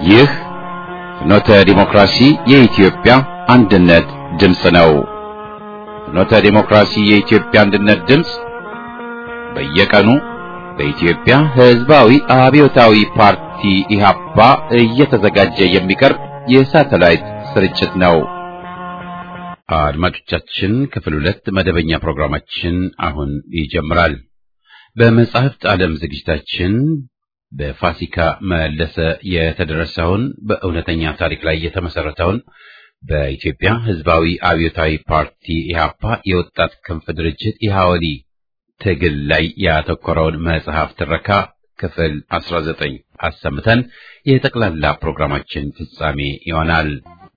ይህ ፍኖተ ዲሞክራሲ የኢትዮጵያ አንድነት ድምፅ ነው። ፍኖተ ዲሞክራሲ የኢትዮጵያ አንድነት ድምፅ በየቀኑ በኢትዮጵያ ሕዝባዊ አብዮታዊ ፓርቲ ኢህአፓ እየተዘጋጀ የሚቀርብ የሳተላይት ስርጭት ነው። አድማጮቻችን ክፍል 2 መደበኛ ፕሮግራማችን አሁን ይጀምራል። በመጽሐፍት ዓለም ዝግጅታችን በፋሲካ መለሰ የተደረሰውን በእውነተኛ ታሪክ ላይ የተመሰረተውን በኢትዮጵያ ሕዝባዊ አብዮታዊ ፓርቲ ኢህአፓ የወጣት ክንፍ ድርጅት ኢሃወሊ ትግል ላይ ያተኮረውን መጽሐፍ ትረካ ክፍል 19 አሰምተን የጠቅላላ ፕሮግራማችን ፍጻሜ ይሆናል።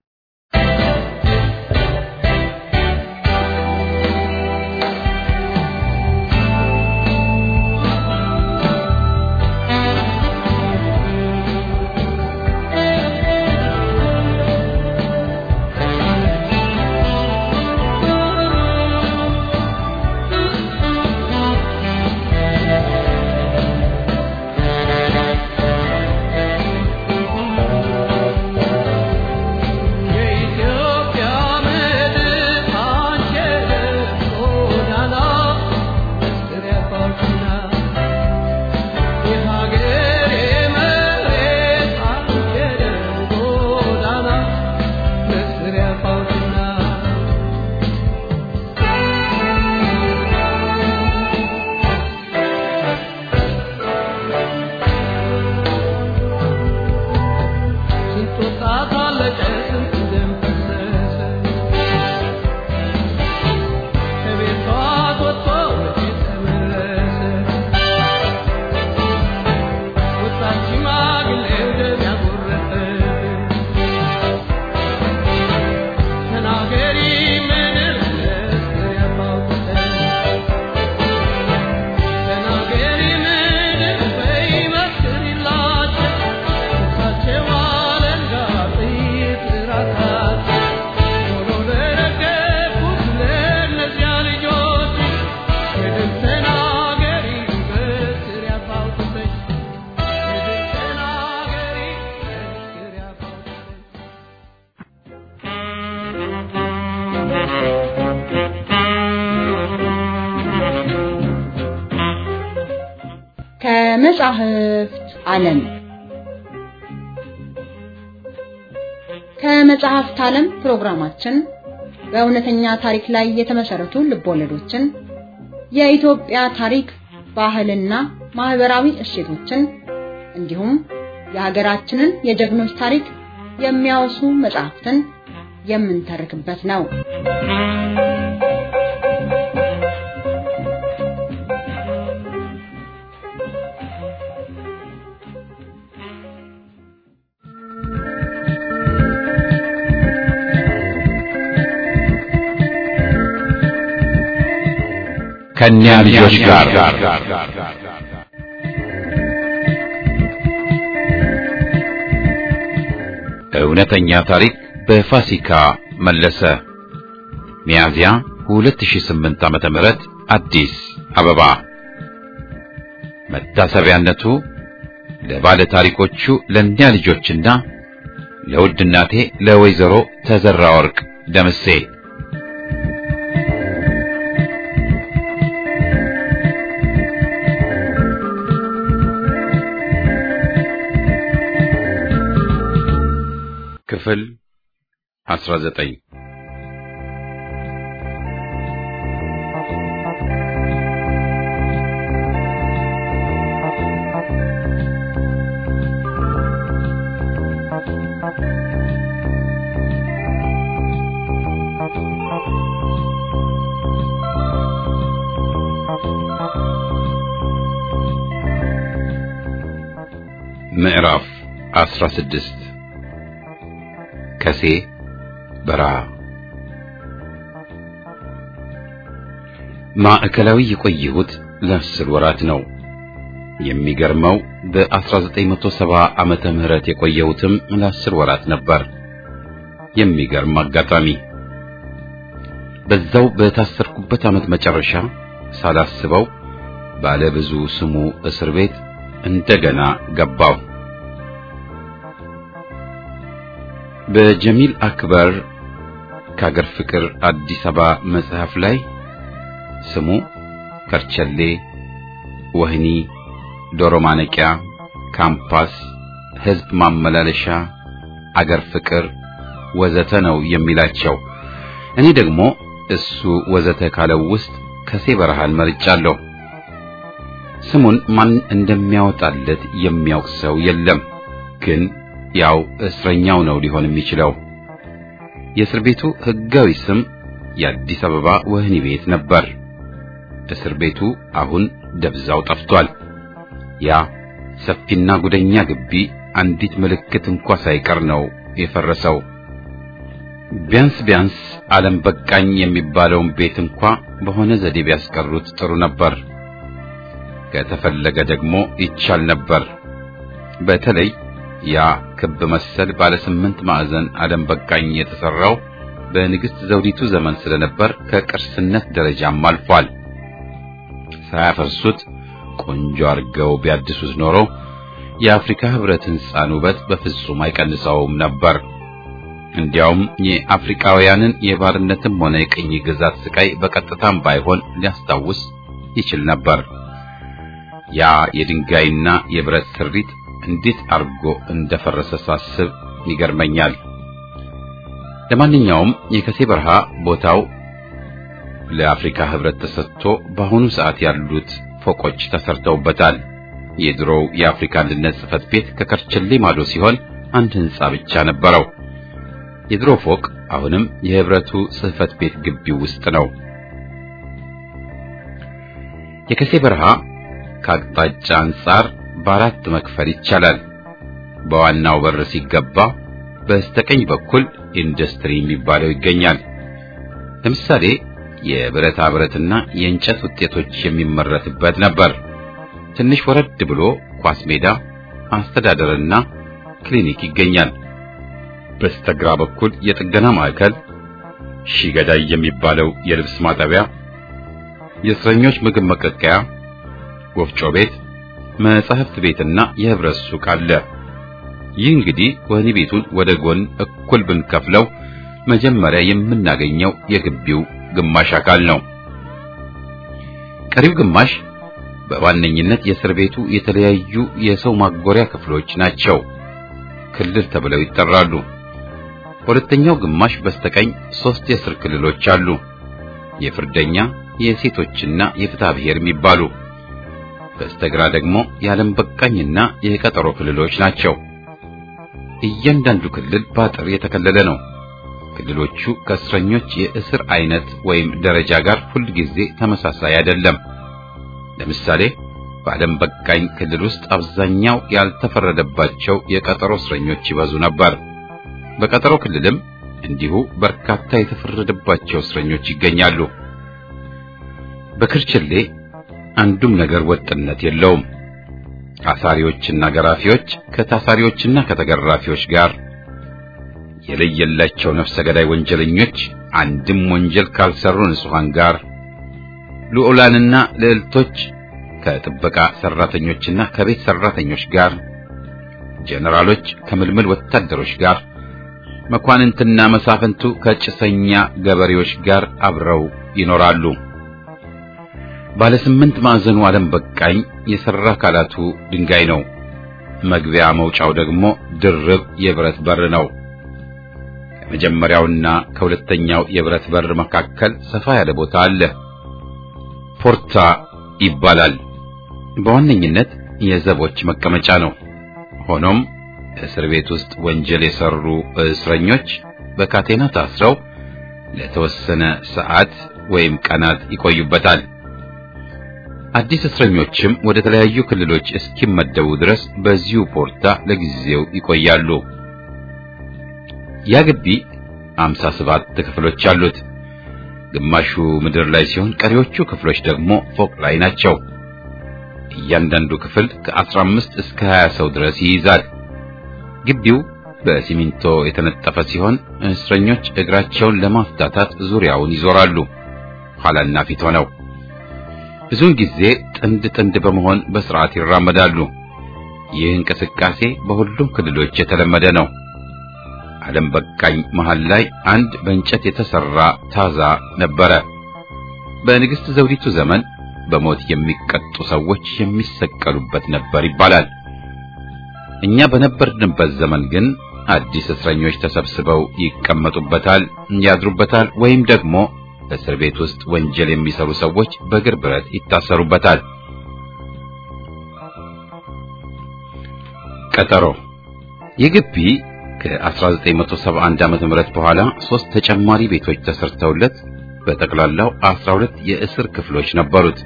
ከመጽሐፍት ዓለም ከመጽሐፍት ዓለም ፕሮግራማችን በእውነተኛ ታሪክ ላይ የተመሰረቱ ልቦለዶችን፣ የኢትዮጵያ ታሪክ፣ ባህልና ማህበራዊ እሴቶችን እንዲሁም የሀገራችንን የጀግኖች ታሪክ የሚያወሱ መጽሐፍትን የምንተርክበት ነው። ከኛ ልጆች ጋር እውነተኛ ታሪክ በፋሲካ መለሰ ሚያዝያ 2008 ዓመተ ምህረት አዲስ አበባ። መታሰቢያነቱ ለባለ ታሪኮቹ ለኛ ልጆችና ለውድ እናቴ ለወይዘሮ ተዘራ ወርቅ ደምሴ። ክፍል 19 ምዕራፍ 16 ከሴ በረሃ። ማዕከላዊ የቆየሁት ለ10 ወራት ነው። የሚገርመው በ1970 ዓመተ ምህረት የቆየሁትም ለ10 ወራት ነበር። የሚገርም አጋጣሚ። በዛው በታሰርኩበት ዓመት መጨረሻ ሳላስበው ባለ ብዙ ስሙ እስር ቤት እንደገና ገባው። በጀሚል አክበር ከአገር ፍቅር አዲስ አበባ መጽሐፍ ላይ ስሙ ከርቸሌ፣ ወህኒ፣ ዶሮ ማነቂያ፣ ካምፓስ፣ ህዝብ ማመላለሻ፣ አገር ፍቅር ወዘተ ነው የሚላቸው። እኔ ደግሞ እሱ ወዘተ ካለው ውስጥ ከሴ በረሃን መርጫለሁ። ስሙን ማን እንደሚያወጣለት የሚያውቅ ሰው የለም፣ ግን ያው እስረኛው ነው ሊሆን የሚችለው። የእስር ቤቱ ህጋዊ ስም የአዲስ አበባ ወህኒ ቤት ነበር። እስር ቤቱ አሁን ደብዛው ጠፍቷል። ያ ሰፊና ጉደኛ ግቢ አንዲት ምልክት እንኳን ሳይቀር ነው የፈረሰው። ቢያንስ ዓለም በቃኝ የሚባለውን ቤት እንኳን በሆነ ዘዴ ቢያስቀሩት ጥሩ ነበር። ከተፈለገ ደግሞ ይቻል ነበር። በተለይ ያ ክብ መሰል ባለ 8 ማዕዘን ዓለም በቃኝ የተሰራው በንግስት ዘውዲቱ ዘመን ስለነበር ከቅርስነት ደረጃም አልፏል። ሳያፈርሱት ቆንጆ አርገው ቢያድሱት ኖሮ የአፍሪካ ህብረት ህንጻን ውበት በፍጹም አይቀንሰውም ነበር። እንዲያውም የአፍሪካውያንን የባርነትም ሆነ የቅኝ ግዛት ስቃይ በቀጥታም ባይሆን ሊያስታውስ ይችል ነበር። ያ የድንጋይና የብረት ስሪት እንዴት አርጎ እንደፈረሰ ሳስብ ይገርመኛል። ለማንኛውም የከሴ በረሃ ቦታው ለአፍሪካ ህብረት ተሰጥቶ በአሁኑ ሰዓት ያሉት ፎቆች ተሰርተውበታል። የድሮው የአፍሪካ አንድነት ጽሕፈት ቤት ከከርቸሌ ማዶ ሲሆን አንድ ህንጻ ብቻ ነበረው። የድሮ ፎቅ አሁንም የህብረቱ ጽሕፈት ቤት ግቢ ውስጥ ነው። የከሴ በረሃ ከአቅጣጫ አንጻር በአራት መክፈል ይቻላል። በዋናው በር ሲገባ በስተቀኝ በኩል ኢንዱስትሪ የሚባለው ይገኛል። ለምሳሌ የብረታ ብረትና የእንጨት ውጤቶች የሚመረትበት ነበር። ትንሽ ወረድ ብሎ ኳስ ሜዳ፣ አስተዳደርና ክሊኒክ ይገኛል። በስተግራ በኩል የጥገና ማዕከል፣ ሺገዳይ የሚባለው የልብስ ማጠቢያ፣ የእስረኞች ምግብ መቀቀያ፣ ወፍጮ ቤት፣ መጻሕፍት ቤትና የህብረት ሱቅ አለ። ይህ እንግዲህ ወህኒ ቤቱን ወደ ጎን እኩል ብንከፍለው መጀመሪያ የምናገኘው የግቢው ግማሽ አካል ነው። ቀሪው ግማሽ በዋነኝነት የእስር ቤቱ የተለያዩ የሰው ማጎሪያ ክፍሎች ናቸው። ክልል ተብለው ይጠራሉ። ሁለተኛው ግማሽ በስተቀኝ 3 የእስር ክልሎች አሉ። የፍርደኛ፣ የሴቶችና የፍትሐ ብሔር የሚባሉ። በስተግራ ደግሞ የዓለም በቃኝና የቀጠሮ ክልሎች ናቸው። እያንዳንዱ ክልል በአጥር የተከለለ ነው። ክልሎቹ ከእስረኞች የእስር አይነት ወይም ደረጃ ጋር ሁል ጊዜ ተመሳሳይ አይደለም። ለምሳሌ በዓለም በቃኝ ክልል ውስጥ አብዛኛው ያልተፈረደባቸው የቀጠሮ እስረኞች ይበዙ ነበር። በቀጠሮ ክልልም እንዲሁ በርካታ የተፈረደባቸው እስረኞች ይገኛሉ። በከርቸሌ አንዱም ነገር ወጥነት የለውም። አሳሪዎችና ገራፊዎች ከታሳሪዎችና ከተገራፊዎች ጋር፣ የለየላቸው ነፍሰ ገዳይ ወንጀለኞች አንድም ወንጀል ካልሰሩ ንጹሃን ጋር፣ ልዑላንና ልዕልቶች ከጥበቃ ሰራተኞችና ከቤት ሰራተኞች ጋር፣ ጀነራሎች ከምልምል ወታደሮች ጋር፣ መኳንንትና መሳፍንቱ ከጭሰኛ ገበሬዎች ጋር አብረው ይኖራሉ። ባለ 8 ማዕዘኑ ዓለም በቃኝ የሰራ አካላቱ ድንጋይ ነው። መግቢያ መውጫው ደግሞ ድርብ የብረት በር ነው። ከመጀመሪያውና ከሁለተኛው የብረት በር መካከል ሰፋ ያለ ቦታ አለ። ፖርታ ይባላል። በዋነኝነት የዘቦች መቀመጫ ነው። ሆኖም እስር ቤት ውስጥ ወንጀል የሰሩ እስረኞች በካቴና ታስረው ለተወሰነ ሰዓት ወይም ቀናት ይቆዩበታል። አዲስ እስረኞችም ወደ ተለያዩ ክልሎች እስኪመደቡ ድረስ በዚሁ ፖርታ ለጊዜው ይቆያሉ። ያ ግቢ 57 ክፍሎች አሉት። ግማሹ ምድር ላይ ሲሆን ቀሪዎቹ ክፍሎች ደግሞ ፎቅ ላይ ናቸው። እያንዳንዱ ክፍል ከ15 እስከ 20 ሰው ድረስ ይይዛል። ግቢው በሲሚንቶ የተነጠፈ ሲሆን እስረኞች እግራቸውን ለማፍታታት ዙሪያውን ይዞራሉ፣ ኋላና ፊት ሆነው። ብዙውን ጊዜ ጥንድ ጥንድ በመሆን በስርዓት ይራመዳሉ። ይህ እንቅስቃሴ በሁሉም ክልሎች የተለመደ ነው። ዓለም በቃኝ መሃል ላይ አንድ በእንጨት የተሰራ ታዛ ነበረ። በንግሥት ዘውዲቱ ዘመን በሞት የሚቀጡ ሰዎች የሚሰቀሉበት ነበር ይባላል። እኛ በነበርንበት ዘመን ግን አዲስ እስረኞች ተሰብስበው ይቀመጡበታል፣ ያድሩበታል፣ ወይም ደግሞ በእስር ቤት ውስጥ ወንጀል የሚሰሩ ሰዎች በእግር ብረት ይታሰሩበታል። ቀጠሮ የግቢ ከ1971 ዓመተ ምህረት በኋላ 3 ተጨማሪ ቤቶች ተሰርተውለት በጠቅላላው 12 የእስር ክፍሎች ነበሩት።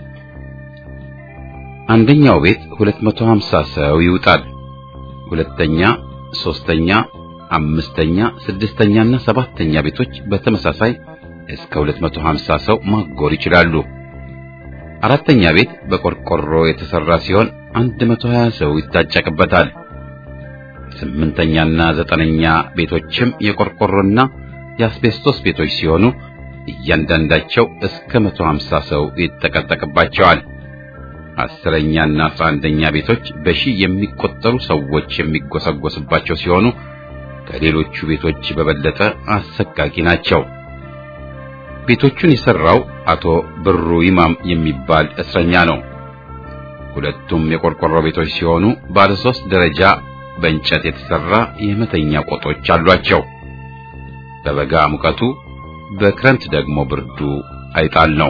አንደኛው ቤት 250 ሰው ይውጣል። ሁለተኛ፣ ሶስተኛ፣ አምስተኛ፣ ስድስተኛና ሰባተኛ ቤቶች በተመሳሳይ እስከ 250 ሰው ማጎር ይችላሉ። አራተኛ ቤት በቆርቆሮ የተሰራ ሲሆን 120 ሰው ይታጨቅበታል። ስምንተኛና ዘጠነኛ ቤቶችም የቆርቆሮና የአስቤስቶስ ቤቶች ሲሆኑ እያንዳንዳቸው እስከ 150 ሰው ይጠቀጠቅባቸዋል። አስረኛና 11ኛ ቤቶች በሺህ የሚቆጠሩ ሰዎች የሚጎሰጎስባቸው ሲሆኑ ከሌሎቹ ቤቶች በበለጠ አሰቃቂ ናቸው። ቤቶቹን የሰራው አቶ ብሩ ይማም የሚባል እስረኛ ነው። ሁለቱም የቆርቆሮ ቤቶች ሲሆኑ ባለ 3 ደረጃ በእንጨት የተሰራ የመተኛ ቆጦች አሏቸው። በበጋ ሙቀቱ፣ በክረምት ደግሞ ብርዱ አይጣል ነው።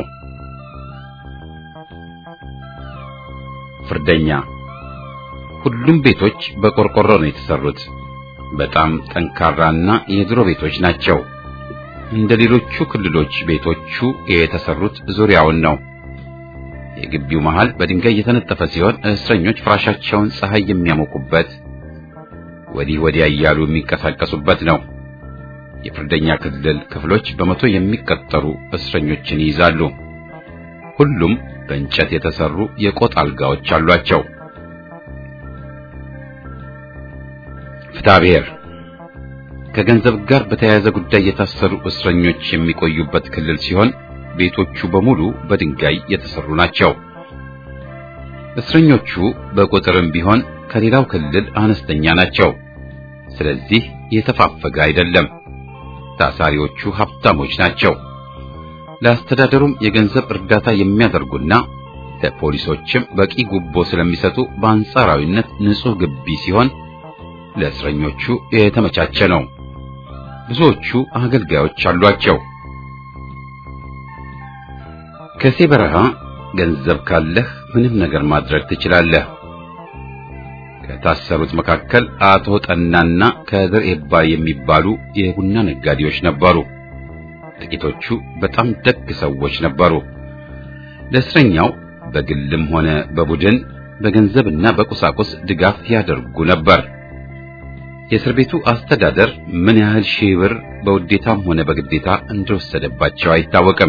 ፍርደኛ ሁሉም ቤቶች በቆርቆሮ ነው የተሰሩት። በጣም ጠንካራና የድሮ ቤቶች ናቸው። እንደ ሌሎቹ ክልሎች ቤቶቹ የተሰሩት ዙሪያውን ነው። የግቢው መሃል በድንጋይ የተነጠፈ ሲሆን እስረኞች ፍራሻቸውን ፀሐይ የሚያሞቁበት ወዲህ ወዲያ እያሉ የሚንቀሳቀሱበት ነው። የፍርደኛ ክልል ክፍሎች በመቶ የሚቆጠሩ እስረኞችን ይይዛሉ። ሁሉም በእንጨት የተሰሩ የቆጥ አልጋዎች አሏቸው። ፍትሐብሔር ከገንዘብ ጋር በተያያዘ ጉዳይ የታሰሩ እስረኞች የሚቆዩበት ክልል ሲሆን ቤቶቹ በሙሉ በድንጋይ የተሰሩ ናቸው። እስረኞቹ በቁጥርም ቢሆን ከሌላው ክልል አነስተኛ ናቸው። ስለዚህ የተፋፈገ አይደለም። ታሳሪዎቹ ሀብታሞች ናቸው። ለአስተዳደሩም የገንዘብ እርዳታ የሚያደርጉና ለፖሊሶችም በቂ ጉቦ ስለሚሰጡ በአንጻራዊነት ንጹህ ግቢ ሲሆን ለእስረኞቹ የተመቻቸ ነው። ብዙዎቹ አገልጋዮች አሏቸው። ከሴ በረሃ ገንዘብ ካለህ ምንም ነገር ማድረግ ትችላለህ። ከታሰሩት መካከል አቶ ጠናና ከድር ኤባ የሚባሉ የቡና ነጋዴዎች ነበሩ። ጥቂቶቹ በጣም ደግ ሰዎች ነበሩ። ለእስረኛው በግልም ሆነ በቡድን በገንዘብና በቁሳቁስ ድጋፍ ያደርጉ ነበር። የእስር ቤቱ አስተዳደር ምን ያህል ሺህ ብር በውዴታም ሆነ በግዴታ እንደወሰደባቸው አይታወቅም።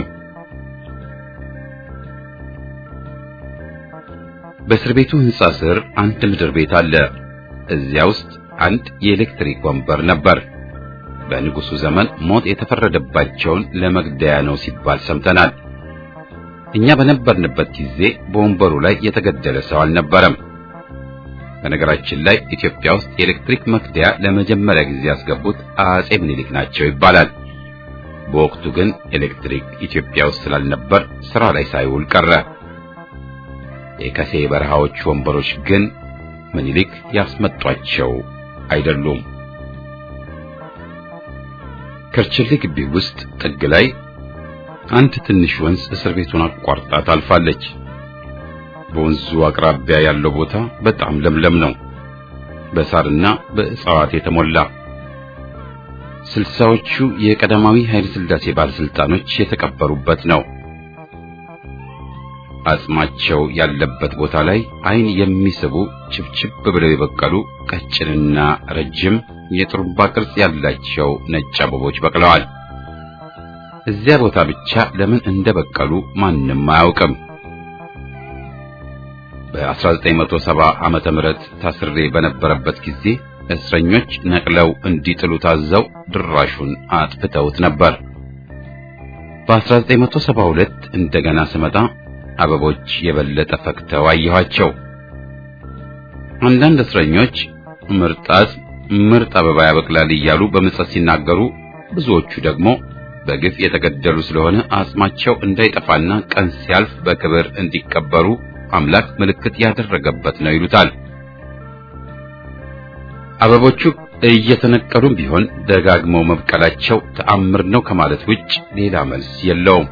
በእስር ቤቱ ሕንጻ ስር አንድ ምድር ቤት አለ። እዚያ ውስጥ አንድ የኤሌክትሪክ ወንበር ነበር። በንጉሱ ዘመን ሞት የተፈረደባቸውን ለመግደያ ነው ሲባል ሰምተናል። እኛ በነበርንበት ጊዜ በወንበሩ ላይ የተገደለ ሰው አልነበረም። በነገራችን ላይ ኢትዮጵያ ውስጥ የኤሌክትሪክ መግደያ ለመጀመሪያ ጊዜ ያስገቡት አጼ ምኒልክ ናቸው ይባላል። በወቅቱ ግን ኤሌክትሪክ ኢትዮጵያ ውስጥ ስላልነበር ስራ ላይ ሳይውል ቀረ። የከሴ በረሃዎች ወንበሮች ግን ምኒልክ ያስመጧቸው አይደሉም። ከርቸሌ ግቢ ውስጥ ጥግ ላይ አንድ ትንሽ ወንዝ እስር ቤቱን አቋርጣ ታልፋለች። በወንዙ አቅራቢያ ያለው ቦታ በጣም ለምለም ነው፣ በሳርና በእጽዋት የተሞላ። 60ዎቹ የቀዳማዊ ኃይለ ሥላሴ ባለስልጣኖች የተቀበሩበት ነው። አጽማቸው ያለበት ቦታ ላይ አይን የሚስቡ ችብችብ ብለው የበቀሉ ቀጭንና ረጅም የጥሩምባ ቅርጽ ያላቸው ነጭ አበቦች በቅለዋል። እዚያ ቦታ ብቻ ለምን እንደበቀሉ ማንም አያውቅም። በ1970 ዓመተ ምህረት ታስሬ በነበረበት ጊዜ እስረኞች ነቅለው እንዲጥሉ ታዘው ድራሹን አጥፍተውት ነበር። በ1972 እንደገና ስመጣ አበቦች የበለጠ ፈክተው አየኋቸው። አንዳንድ እስረኞች ምርጣት ምርጥ አበባ ያበቅላል እያሉ በምጸት ሲናገሩ፣ ብዙዎቹ ደግሞ በግፍ የተገደሉ ስለሆነ አጽማቸው እንዳይጠፋና ቀን ሲያልፍ በክብር እንዲቀበሩ አምላክ ምልክት ያደረገበት ነው ይሉታል። አበቦቹ እየተነቀሉም ቢሆን ደጋግመው መብቀላቸው ተአምር ነው ከማለት ውጭ ሌላ መልስ የለውም።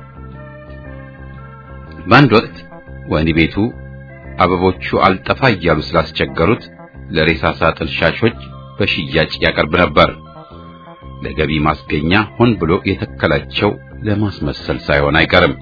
በአንድ ወቅት ወህኒ ቤቱ አበቦቹ አልጠፋ እያሉ ስላስቸገሩት ለሬሳ ሳጥን ሻጮች በሽያጭ ያቀርብ ነበር። ለገቢ ማስገኛ ሆን ብሎ የተከላቸው ለማስመሰል ሳይሆን አይቀርም።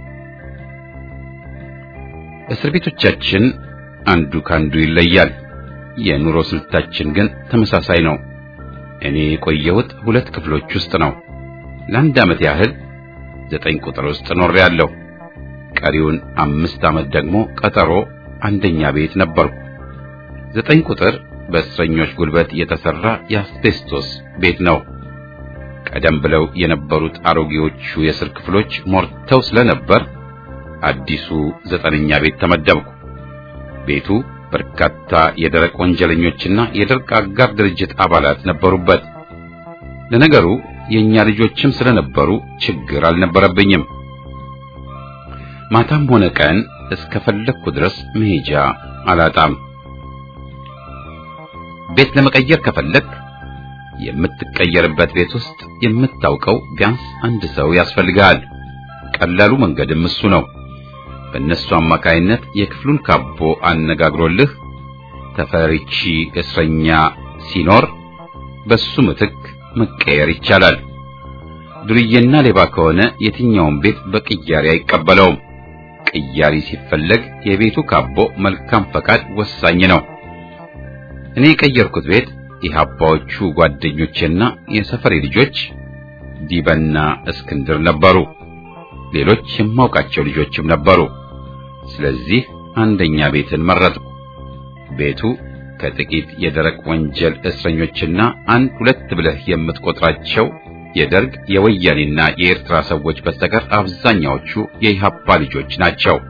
እስር ቤቶቻችን አንዱ ካንዱ ይለያል። የኑሮ ስልታችን ግን ተመሳሳይ ነው። እኔ የቆየሁት 2 ክፍሎች ውስጥ ነው። ለአንድ ዓመት ያህል 9 ቁጥር ውስጥ ኖሬያለሁ። ቀሪውን 5 ዓመት ደግሞ ቀጠሮ አንደኛ ቤት ነበርኩ። 9 ቁጥር በእስረኞች ጉልበት የተሰራ የአስቤስቶስ ቤት ነው። ቀደም ብለው የነበሩት አሮጌዎቹ የእስር ክፍሎች ሞርተው ስለነበር አዲሱ 9ኛ ቤት ተመደብኩ። ቤቱ በርካታ የደረቅ ወንጀለኞችና የደርግ አጋር ድርጅት አባላት ነበሩበት። ለነገሩ የኛ ልጆችም ስለነበሩ ችግር አልነበረብኝም። ማታም ሆነ ቀን እስከፈለኩ ድረስ መሄጃ አላጣም። ቤት ለመቀየር ከፈለክ የምትቀየርበት ቤት ውስጥ የምታውቀው ቢያንስ አንድ ሰው ያስፈልጋል። ቀላሉ መንገድም እሱ ነው። በእነሱ አማካይነት የክፍሉን ካቦ አነጋግሮልህ ተፈሪቺ እስረኛ ሲኖር በሱ ምትክ መቀየር ይቻላል። ዱርዬና ሌባ ከሆነ የትኛውን ቤት በቅያሪ አይቀበለውም። ቅያሪ ሲፈለግ የቤቱ ካቦ መልካም ፈቃድ ወሳኝ ነው። እኔ የቀየርኩት ቤት የኢህአፓዎቹ ጓደኞቼና የሰፈሬ ልጆች ዲበና እስክንድር ነበሩ። ሌሎች የማውቃቸው ልጆችም ነበሩ። ስለዚህ አንደኛ ቤትን መረጥኩ። ቤቱ ከጥቂት የደረቅ ወንጀል እስረኞችና 1-2 ብለህ የምትቆጥራቸው የደርግ የወያኔና የኤርትራ ሰዎች በስተቀር አብዛኛዎቹ የኢህአፓ ልጆች ናቸው።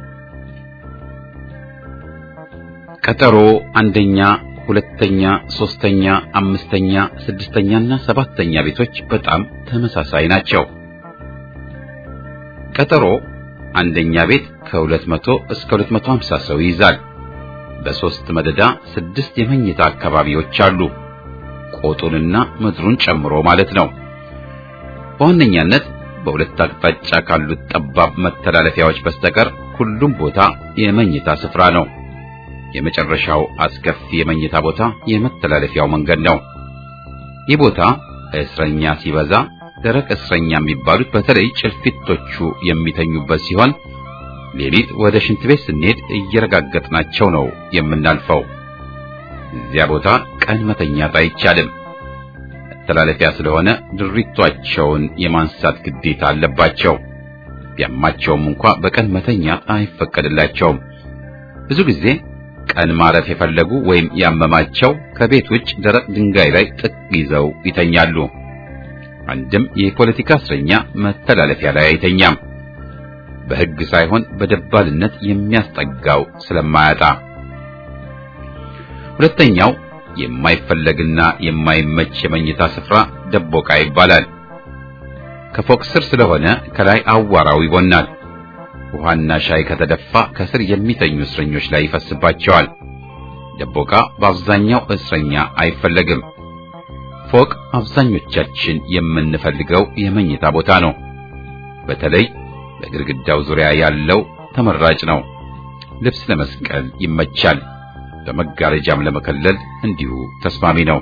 ቀጠሮ አንደኛ፣ 2ኛ፣ 3ኛ፣ 5ኛ፣ 6ኛና 7ኛ ቤቶች በጣም ተመሳሳይ ናቸው። ቀጠሮ አንደኛ ቤት ከ200 እስከ 250 ሰው ይይዛል። በ3 መደዳ 6 የመኝታ አካባቢዎች አሉ። ቆጡንና ምድሩን ጨምሮ ማለት ነው። በዋነኛነት በሁለት አቅጣጫ ካሉት ጠባብ መተላለፊያዎች በስተቀር ሁሉም ቦታ የመኝታ ስፍራ ነው። የመጨረሻው አስከፊ የመኝታ ቦታ የመተላለፊያው መንገድ ነው። ይህ ቦታ እስረኛ ሲበዛ ደረቅ እስረኛ የሚባሉት በተለይ ጭልፊቶቹ የሚተኙበት ሲሆን ሌሊት ወደ ሽንት ቤት ስንሄድ እየረጋገጥናቸው ነው የምናልፈው። እዚያ ቦታ ቀን መተኛት አይቻልም። መተላለፊያ ስለሆነ ድሪቷቸውን የማንሳት ግዴታ አለባቸው። ቢያማቸውም እንኳን በቀን መተኛት አይፈቀድላቸውም። ብዙ ጊዜ ቀን ማረፍ የፈለጉ ወይም ያመማቸው ከቤት ውጭ ደረቅ ድንጋይ ላይ ጥግ ይዘው ይተኛሉ። አንድም የፖለቲካ እስረኛ መተላለፊያ ላይ አይተኛም። በሕግ ሳይሆን በደባልነት የሚያስጠጋው ስለማያጣ። ሁለተኛው የማይፈለግና የማይመች የመኝታ ስፍራ ደቦቃ ይባላል። ከፎቅ ስር ስለሆነ ከላይ አዋራው ይቦናል። ውሃና ሻይ ከተደፋ ከስር የሚተኙ እስረኞች ላይ ይፈስባቸዋል። ደቦቃ በአብዛኛው እስረኛ አይፈለግም። ፎቅ አብዛኞቻችን የምንፈልገው የመኝታ ቦታ ነው። በተለይ በግድግዳው ዙሪያ ያለው ተመራጭ ነው። ልብስ ለመስቀል ይመቻል። በመጋረጃም ለመከለል እንዲሁ ተስማሚ ነው።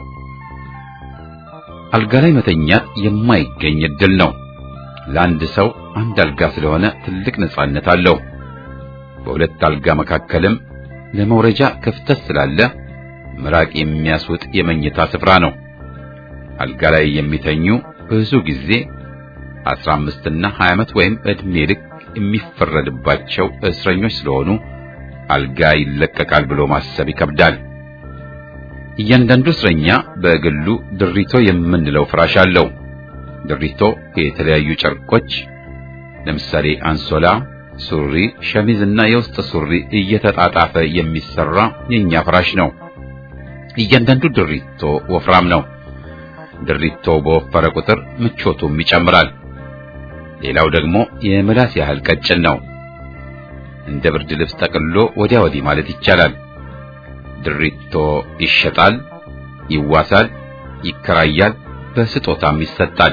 አልጋ ላይ መተኛት የማይገኝ ዕድል ነው። ለአንድ ሰው አንድ አልጋ ስለሆነ ትልቅ ነጻነት አለው። በሁለት አልጋ መካከልም ለመውረጃ ክፍተት ስላለ ምራቅ የሚያስውጥ የመኝታ ስፍራ ነው። አልጋ ላይ የሚተኙ ብዙ ጊዜ 15 እና 20 ዓመት ወይም ዕድሜ ልክ የሚፈረድባቸው እስረኞች ስለሆኑ አልጋ ይለቀቃል ብሎ ማሰብ ይከብዳል። እያንዳንዱ እስረኛ በግሉ ድሪቶ የምንለው ፍራሽ አለው። ድሪቶ የተለያዩ ጨርቆች ለምሳሌ አንሶላ፣ ሱሪ፣ ሸሚዝ እና የውስጥ ሱሪ እየተጣጣፈ የሚሰራ የኛ ፍራሽ ነው። እያንዳንዱ ድሪቶ ወፍራም ነው። ድሪቶ በወፈረ ቁጥር ምቾቱም ይጨምራል። ሌላው ደግሞ የምላስ ያህል ቀጭን ነው። እንደ ብርድ ልብስ ጠቅልሎ ወዲያ ወዲህ ማለት ይቻላል። ድሪቶ ይሸጣል፣ ይዋሳል፣ ይከራያል፣ በስጦታም ይሰጣል።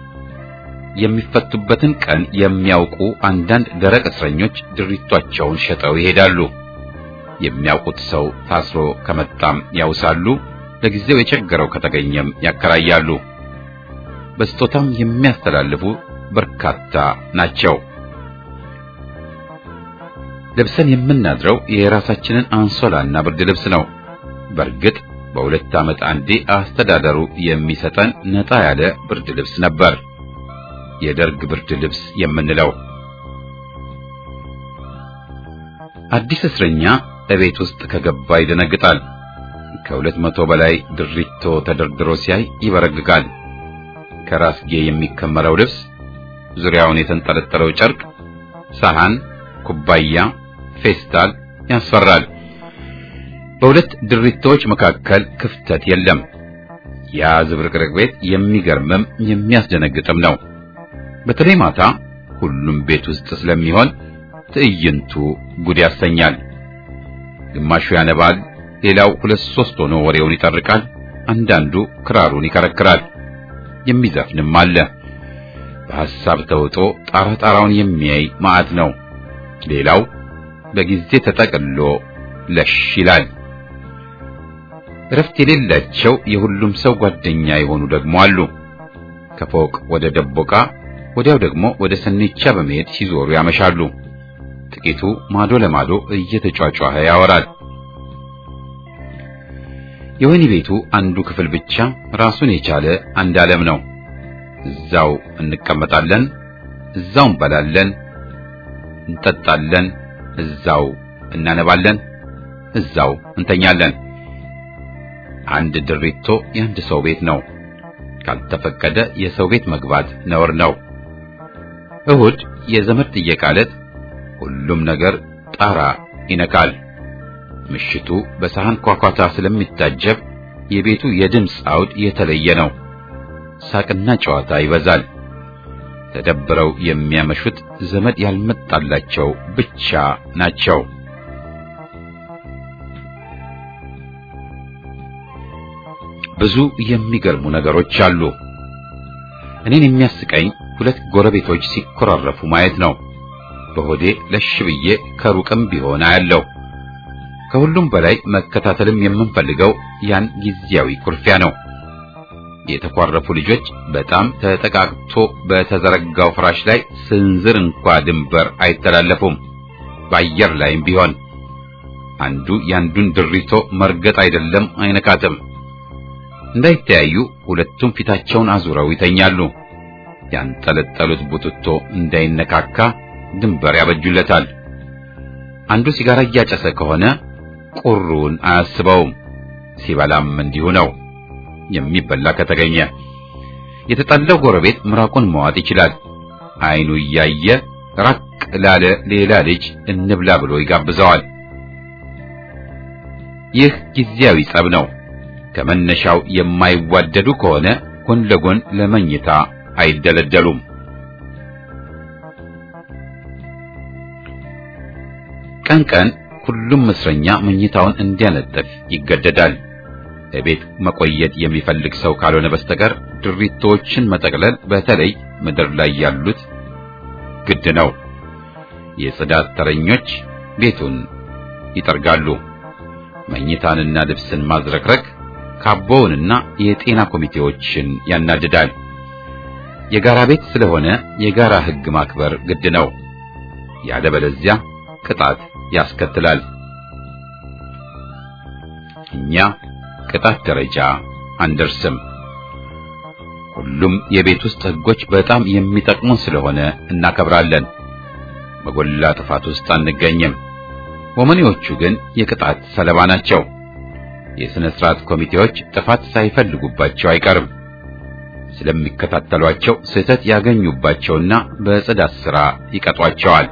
የሚፈቱበትን ቀን የሚያውቁ አንዳንድ ደረቅ እስረኞች ድሪቷቸውን ሸጠው ይሄዳሉ። የሚያውቁት ሰው ታስሮ ከመጣም ያውሳሉ። ለጊዜው የቸገረው ከተገኘም ያከራያሉ። በስጦታም የሚያስተላልፉ በርካታ ናቸው። ለብሰን የምናድረው የራሳችንን አንሶላና ብርድ ልብስ ነው። በእርግጥ በሁለት ዓመት አንዴ አስተዳደሩ የሚሰጠን ነጣ ያለ ብርድ ልብስ ነበር፣ የደርግ ብርድ ልብስ የምንለው። አዲስ እስረኛ እቤት ውስጥ ከገባ ይደነግጣል። ከ200 በላይ ድሪቶ ተደርድሮ ሲያይ ይበረግጋል። ከራስጌ የሚከመረው ልብስ፣ ዙሪያውን የተንጠለጠለው ጨርቅ፣ ሳህን፣ ኩባያ፣ ፌስታል ያስፈራል። በሁለት ድሪቶዎች መካከል ክፍተት የለም። ያ ዝብርቅርቅ ቤት የሚገርምም የሚያስደነግጥም ነው። በተለይ ማታ ሁሉም ቤት ውስጥ ስለሚሆን ትዕይንቱ ጉድ ያሰኛል። ግማሹ ያነባል፣ ሌላው 2-3 ሆኖ ወሬውን ይጠርቃል። አንዳንዱ ክራሩን ይከረክራል። የሚዘፍንም አለ። በሐሳብ ተውጦ ጣራውን የሚያይ ማዕት ነው። ሌላው በጊዜ ተጠቅሎ ለሽ ይላል። እረፍት የሌላቸው የሁሉም ሰው ጓደኛ የሆኑ ደግሞ አሉ። ከፎቅ ወደ ደቦቃ ወዲያው ደግሞ ወደ ሰኔቻ በመሄድ ሲዞሩ ያመሻሉ። ጥቂቱ ማዶ ለማዶ እየተጫጫኸ ያወራል። የወህኒ ቤቱ አንዱ ክፍል ብቻ ራሱን የቻለ አንድ ዓለም ነው። እዛው እንቀመጣለን፣ እዛው እንበላለን፣ እንጠጣለን፣ እዛው እናነባለን፣ እዛው እንተኛለን። አንድ ድሪቶ የአንድ ሰው ቤት ነው። ካልተፈቀደ የሰው ቤት መግባት ነውር ነው። እሁድ የዘመድ ጥየቃ ዕለት ሁሉም ነገር ጣራ ይነካል። ምሽቱ በሳህን ኳኳታ ስለሚታጀብ የቤቱ የድምፅ አውድ የተለየ ነው። ሳቅና ጨዋታ ይበዛል። ተደብረው የሚያመሹት ዘመድ ያልመጣላቸው ብቻ ናቸው። ብዙ የሚገርሙ ነገሮች አሉ። እኔን የሚያስቀኝ ሁለት ጎረቤቶች ሲኮራረፉ ማየት ነው። በሆዴ ለሽ ብዬ ከሩቅም ቢሆን አያለው። ከሁሉም በላይ መከታተልም የምንፈልገው ያን ጊዜያዊ ኩርፊያ ነው። የተኳረፉ ልጆች በጣም ተጠቃቅቶ በተዘረጋው ፍራሽ ላይ ስንዝር እንኳ ድንበር አይተላለፉም። በአየር ላይም ቢሆን አንዱ ያንዱን ድሪቶ መርገጥ አይደለም አይነካትም። እንዳይተያዩ ሁለቱም ፊታቸውን አዙረው ይተኛሉ። ያንጠለጠሉት ቡትቶ እንዳይነካካ ድንበር ያበጁለታል። አንዱ ሲጋራ እያጨሰ ከሆነ ቁሩን አያስበውም። ሲበላም እንዲሁ ነው። የሚበላ ከተገኘ የተጣለው ጎረቤት ምራቁን መዋጥ ይችላል። አይኑ እያየ ራቅ ላለ ሌላ ልጅ እንብላ ብሎ ይጋብዘዋል። ይህ ጊዜያዊ ጸብ ነው። ከመነሻው የማይዋደዱ ከሆነ ጎን ለጎን ለመኝታ አይደለደሉም። ቀን ቀን ሁሉም እስረኛ መኝታውን እንዲያነጥፍ ይገደዳል። ቤት መቆየት የሚፈልግ ሰው ካልሆነ በስተቀር ድሪቶችን መጠቅለል በተለይ ምድር ላይ ያሉት ግድ ነው። የጽዳት ተረኞች ቤቱን ይጠርጋሉ። መኝታንና ልብስን ማዝረክረክ ካቦውንና የጤና ኮሚቴዎችን ያናድዳል። የጋራ ቤት ስለሆነ የጋራ ሕግ ማክበር ግድ ነው። ያለበለዚያ ቅጣት ያስከትላል። እኛ ቅጣት ደረጃ አንደርስም። ሁሉም የቤት ውስጥ ሕጎች በጣም የሚጠቅሙን ስለሆነ እናከብራለን። በጎላ ጥፋት ውስጥ አንገኝም። ወመኔዎቹ ግን የቅጣት ሰለባ ናቸው። የሥነ ሥርዓት ኮሚቴዎች ጥፋት ሳይፈልጉባቸው አይቀርም። ስለሚከታተሏቸው ስህተት ያገኙባቸውና በጽዳት ሥራ ይቀጧቸዋል።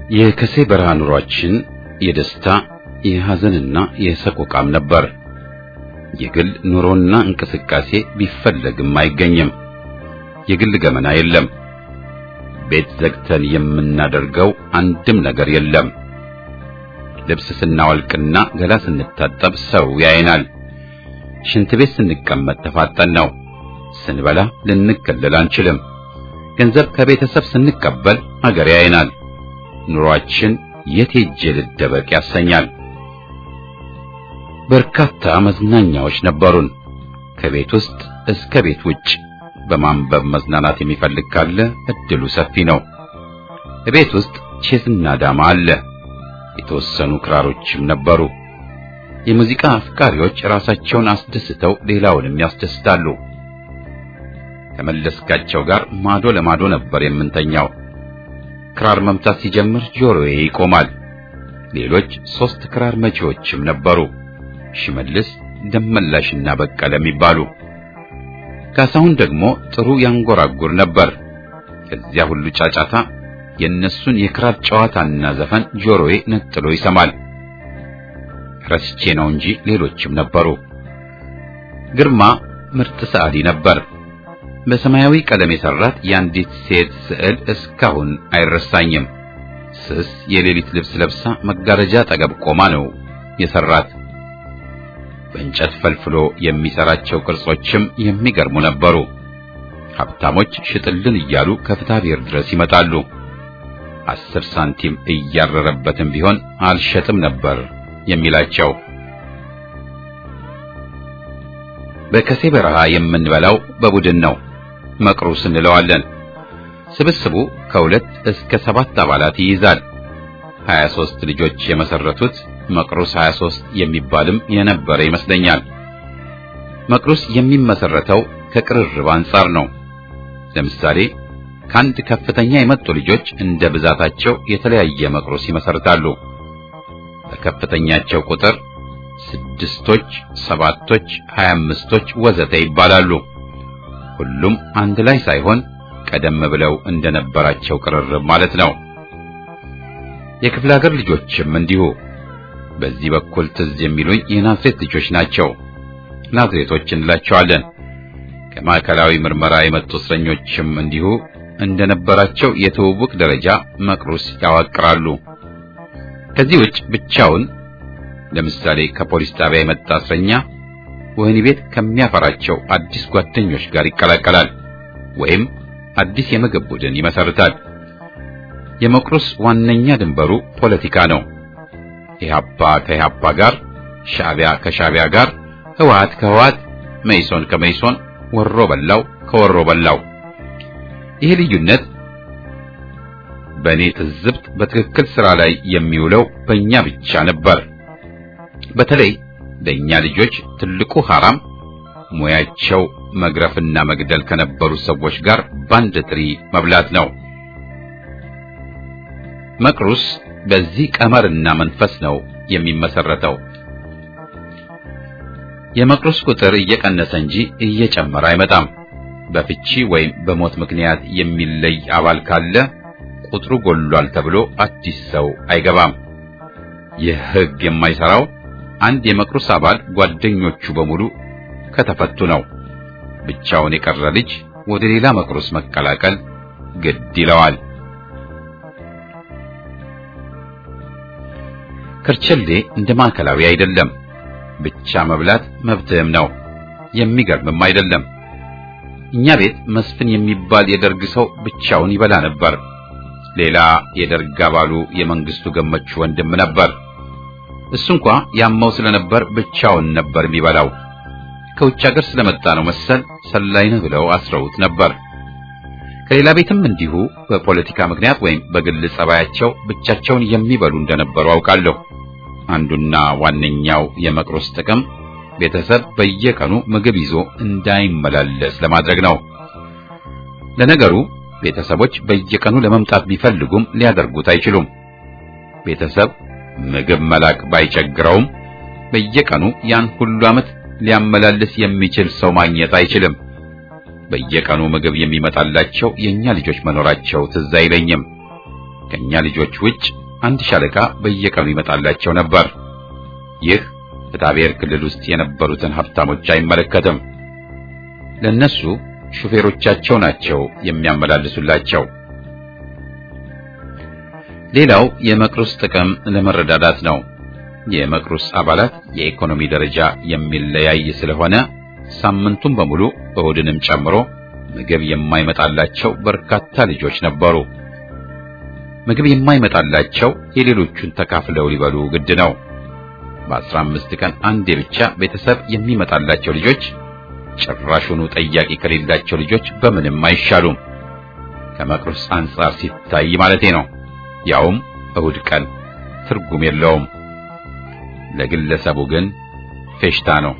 የከሴ በረሃ ኑሯችን የደስታ የሐዘንና የሰቆቃም ነበር። የግል ኑሮና እንቅስቃሴ ቢፈለግም አይገኝም። የግል ገመና የለም። ቤት ዘግተን የምናደርገው አንድም ነገር የለም። ልብስ ስናወልቅና ገላ ስንታጠብ ሰው ያየናል። ሽንት ቤት ስንቀመጥ ተፋጠን ነው። ስንበላ ልንከለል አንችልም። ገንዘብ ከቤተሰብ ስንቀበል አገር ያየናል። ኑሯችን የት ሄጄ ልደበቅ ያሰኛል። በርካታ መዝናኛዎች ነበሩን። ከቤት ውስጥ እስከ ቤት ውጭ በማንበብ መዝናናት የሚፈልግ ካለ እድሉ ሰፊ ነው። ቤት ውስጥ ቼስና ዳማ አለ። የተወሰኑ ክራሮችም ነበሩ። የሙዚቃ አፍቃሪዎች ራሳቸውን አስደስተው ሌላውንም ያስደስታሉ። ከመለስካቸው ጋር ማዶ ለማዶ ነበር የምንተኛው። ክራር መምታት ሲጀምር ጆሮዬ ይቆማል። ሌሎች 3 ክራር መቺዎችም ነበሩ። ሽመልስ፣ ደመላሽና በቀለ የሚባሉ። ካሳሁን ደግሞ ጥሩ ያንጎራጉር ነበር። ከዚያ ሁሉ ጫጫታ የነሱን የክራር ጨዋታና ዘፈን ጆሮዬ ነጥሎ ይሰማል። ረስቼ ነው እንጂ ሌሎችም ነበሩ። ግርማ ምርጥ ሰዓሊ ነበር። በሰማያዊ ቀለም የሰራት የአንዲት ሴት ስዕል እስካሁን አይረሳኝም። ስስ የሌሊት ልብስ ለብሳ መጋረጃ አጠገብ ቆማ ነው የሰራት። በእንጨት ፈልፍሎ የሚሰራቸው ቅርጾችም የሚገርሙ ነበሩ። ሀብታሞች ሽጥልን እያሉ ከፍታ ብሔር ድረስ ይመጣሉ። 10 ሳንቲም እያረረበትም ቢሆን አልሸጥም ነበር የሚላቸው። በከሴ በረሃ የምንበላው በቡድን ነው። መቅሩስ እንለዋለን። ስብስቡ ከ2 እስከ 7 አባላት ይይዛል። 23 ልጆች የመሰረቱት መቅሩስ 23 የሚባልም የነበረ ይመስለኛል። መቅሩስ የሚመሰረተው ከቅርርብ አንጻር ነው። ለምሳሌ ከአንድ ከፍተኛ የመጡ ልጆች እንደ ብዛታቸው የተለያየ መቅሩስ ይመሰርታሉ። በከፍተኛቸው ቁጥር 6ቶች፣ 7ቶች፣ 25ቶች ወዘተ ይባላሉ። ሁሉም አንድ ላይ ሳይሆን ቀደም ብለው እንደነበራቸው ቅርርብ ማለት ነው። የክፍለ ሀገር ልጆችም እንዲሁ። በዚህ በኩል ትዝ የሚሉኝ የናዝሬት ልጆች ናቸው። ናዝሬቶች እንላቸዋለን። ከማዕከላዊ ምርመራ የመጡ እስረኞችም እንዲሁ እንደነበራቸው የትውውቅ ደረጃ መቅሩስ ያዋቅራሉ። ከዚህ ውጭ ብቻውን ለምሳሌ ከፖሊስ ጣቢያ የመጣ እስረኛ ወህኒ ቤት ከሚያፈራቸው አዲስ ጓደኞች ጋር ይቀላቀላል ወይም አዲስ የምግብ ቡድን ይመሰርታል። የመቅሩስ ዋነኛ ድንበሩ ፖለቲካ ነው። ኢህአፓ ከኢህአፓ ጋር፣ ሻዕቢያ ከሻዕቢያ ጋር፣ ህወሓት ከህወሓት፣ መይሶን ከመይሶን፣ ወሮ በላው ከወሮ በላው። ይህ ልዩነት በእኔ ትዝብት በትክክል ስራ ላይ የሚውለው በእኛ ብቻ ነበር። በተለይ ለእኛ ልጆች ትልቁ ሐራም ሙያቸው መግረፍና መግደል ከነበሩ ሰዎች ጋር ባንድ ትሪ መብላት ነው። መቅሩስ በዚህ ቀመርና መንፈስ ነው የሚመሰረተው። የመቅሩስ ቁጥር እየቀነሰ እንጂ እየጨመረ አይመጣም። በፍቺ ወይም በሞት ምክንያት የሚለይ አባል ካለ ቁጥሩ ጎሏል ተብሎ አዲስ ሰው አይገባም። ይህ ሕግ የማይሰራው አንድ የመቅሩስ አባል ጓደኞቹ በሙሉ ከተፈቱ ነው። ብቻውን የቀረ ልጅ ወደ ሌላ መቅሩስ መቀላቀል ግድ ይለዋል። ከርቸሌ እንደ ማዕከላዊ አይደለም። ብቻ መብላት መብትህም ነው። የሚገርምም አይደለም። እኛ ቤት መስፍን የሚባል የደርግ ሰው ብቻውን ይበላ ነበር። ሌላ የደርግ አባሉ የመንግስቱ ገመቹ ወንድም ነበር። እሱ እንኳን ያመው ስለነበር ብቻውን ነበር የሚበላው። ከውጭ ሀገር ስለመጣ ነው መሰል ሰላይነህ ብለው አስረውት ነበር። ከሌላ ቤትም እንዲሁ በፖለቲካ ምክንያት ወይም በግል ጸባያቸው ብቻቸውን የሚበሉ እንደነበሩ አውቃለሁ። አንዱና ዋነኛው የመቅሩስ ጥቅም ቤተሰብ በየቀኑ ምግብ ይዞ እንዳይመላለስ ለማድረግ ነው። ለነገሩ ቤተሰቦች በየቀኑ ለመምጣት ቢፈልጉም ሊያደርጉት አይችሉም። ቤተሰብ ምግብ መላክ ባይቸግረውም በየቀኑ ያን ሁሉ ዓመት ሊያመላልስ የሚችል ሰው ማግኘት አይችልም። በየቀኑ ምግብ የሚመጣላቸው የኛ ልጆች መኖራቸው ትዝ አይለኝም። ከኛ ልጆች ውጭ አንድ ሻለቃ በየቀኑ ይመጣላቸው ነበር። ይህ በታቤር ክልል ውስጥ የነበሩትን ሀብታሞች አይመለከትም። ለነሱ ሹፌሮቻቸው ናቸው የሚያመላልሱላቸው። ሌላው የመቅሩስ ጥቅም ለመረዳዳት ነው። የመቅሩስ አባላት የኢኮኖሚ ደረጃ የሚለያይ ስለሆነ ሳምንቱን በሙሉ እሁድንም ጨምሮ ምግብ የማይመጣላቸው በርካታ ልጆች ነበሩ። ምግብ የማይመጣላቸው የሌሎቹን ተካፍለው ሊበሉ ግድ ነው። በ15 ቀን አንዴ ብቻ ቤተሰብ የሚመጣላቸው ልጆች ጭራሹኑ ጠያቂ ከሌላቸው ልጆች በምንም አይሻሉም። ከመቅሩስ አንጻር ሲታይ ማለቴ ነው። ያውም እሁድ ቀን ትርጉም የለውም። ለግለሰቡ ግን ፌሽታ ነው።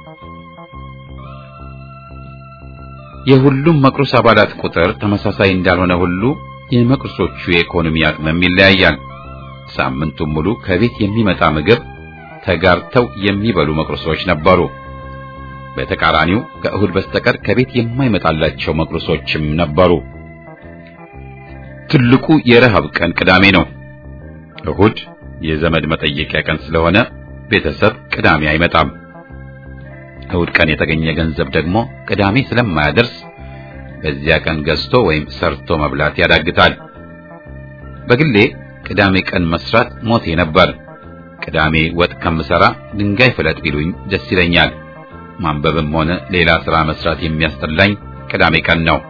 የሁሉም መቅሩስ አባላት ቁጥር ተመሳሳይ እንዳልሆነ ሁሉ የመቅሩሶቹ የኢኮኖሚ አቅምም ይለያያል። ሳምንቱን ሙሉ ከቤት የሚመጣ ምግብ ተጋርተው የሚበሉ መቅሩሶች ነበሩ። በተቃራኒው ከእሁድ በስተቀር ከቤት የማይመጣላቸው መቅሩሶችም ነበሩ። ትልቁ የረሃብ ቀን ቅዳሜ ነው። እሁድ የዘመድ መጠየቂያ ቀን ስለሆነ ቤተሰብ ቅዳሜ አይመጣም። እሁድ ቀን የተገኘ ገንዘብ ደግሞ ቅዳሜ ስለማያደርስ በዚያ ቀን ገዝቶ ወይም ሰርቶ መብላት ያዳግታል። በግሌ ቅዳሜ ቀን መስራት ሞቴ ነበር። ቅዳሜ ወጥ ከምሰራ ድንጋይ ፍለጥ ቢሉኝ ደስ ይለኛል። ማንበብም ሆነ ሌላ ሥራ መስራት የሚያስጠላኝ ቅዳሜ ቀን ነው።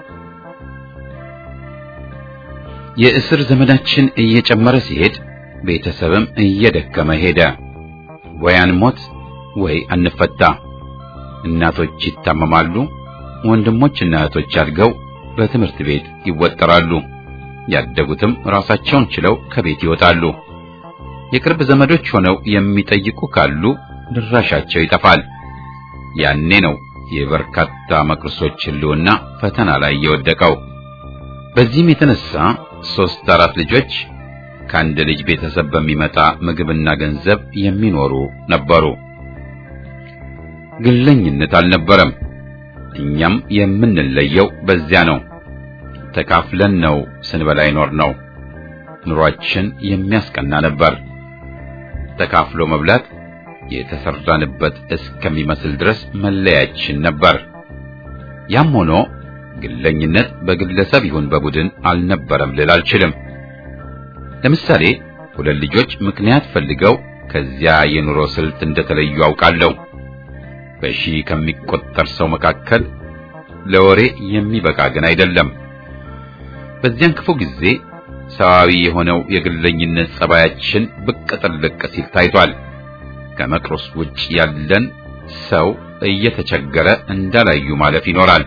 የእስር ዘመናችን እየጨመረ ሲሄድ ቤተሰብም እየደከመ ሄደ። ወይ አንሞት ወይ አንፈታ። እናቶች ይታመማሉ። ወንድሞችና እህቶች አድገው በትምህርት ቤት ይወጠራሉ። ያደጉትም ራሳቸውን ችለው ከቤት ይወጣሉ። የቅርብ ዘመዶች ሆነው የሚጠይቁ ካሉ ድራሻቸው ይጠፋል። ያኔ ነው የበርካታ መቅሩሶች ሕልውና ፈተና ላይ የወደቀው። በዚህም የተነሳ 3-4 ልጆች ከአንድ ልጅ ቤተሰብ በሚመጣ ምግብና ገንዘብ የሚኖሩ ነበሩ። ግለኝነት አልነበረም። እኛም የምንለየው በዚያ ነው። ተካፍለን ነው ስንበላ ይኖር ነው። ኑሯችን የሚያስቀና ነበር። ተካፍሎ መብላት የተሰራንበት እስከሚመስል ድረስ መለያችን ነበር። ያም ሆኖ ግለኝነት በግለሰብ ይሁን በቡድን አልነበረም ልል አልችልም። ለምሳሌ 2 ልጆች ምክንያት ፈልገው ከዚያ የኑሮ ስልት እንደተለዩ አውቃለሁ። በሺህ ከሚቆጠር ሰው መካከል ለወሬ የሚበቃ ግን አይደለም። በዚያን ክፉ ጊዜ ሰዋዊ የሆነው የግለኝነት ጸባያችን ብቅ ጥልቅ ሲል ታይቷል። ከመቅሩስ ውጭ ያለን ሰው እየተቸገረ እንዳላዩ ማለፍ ይኖራል።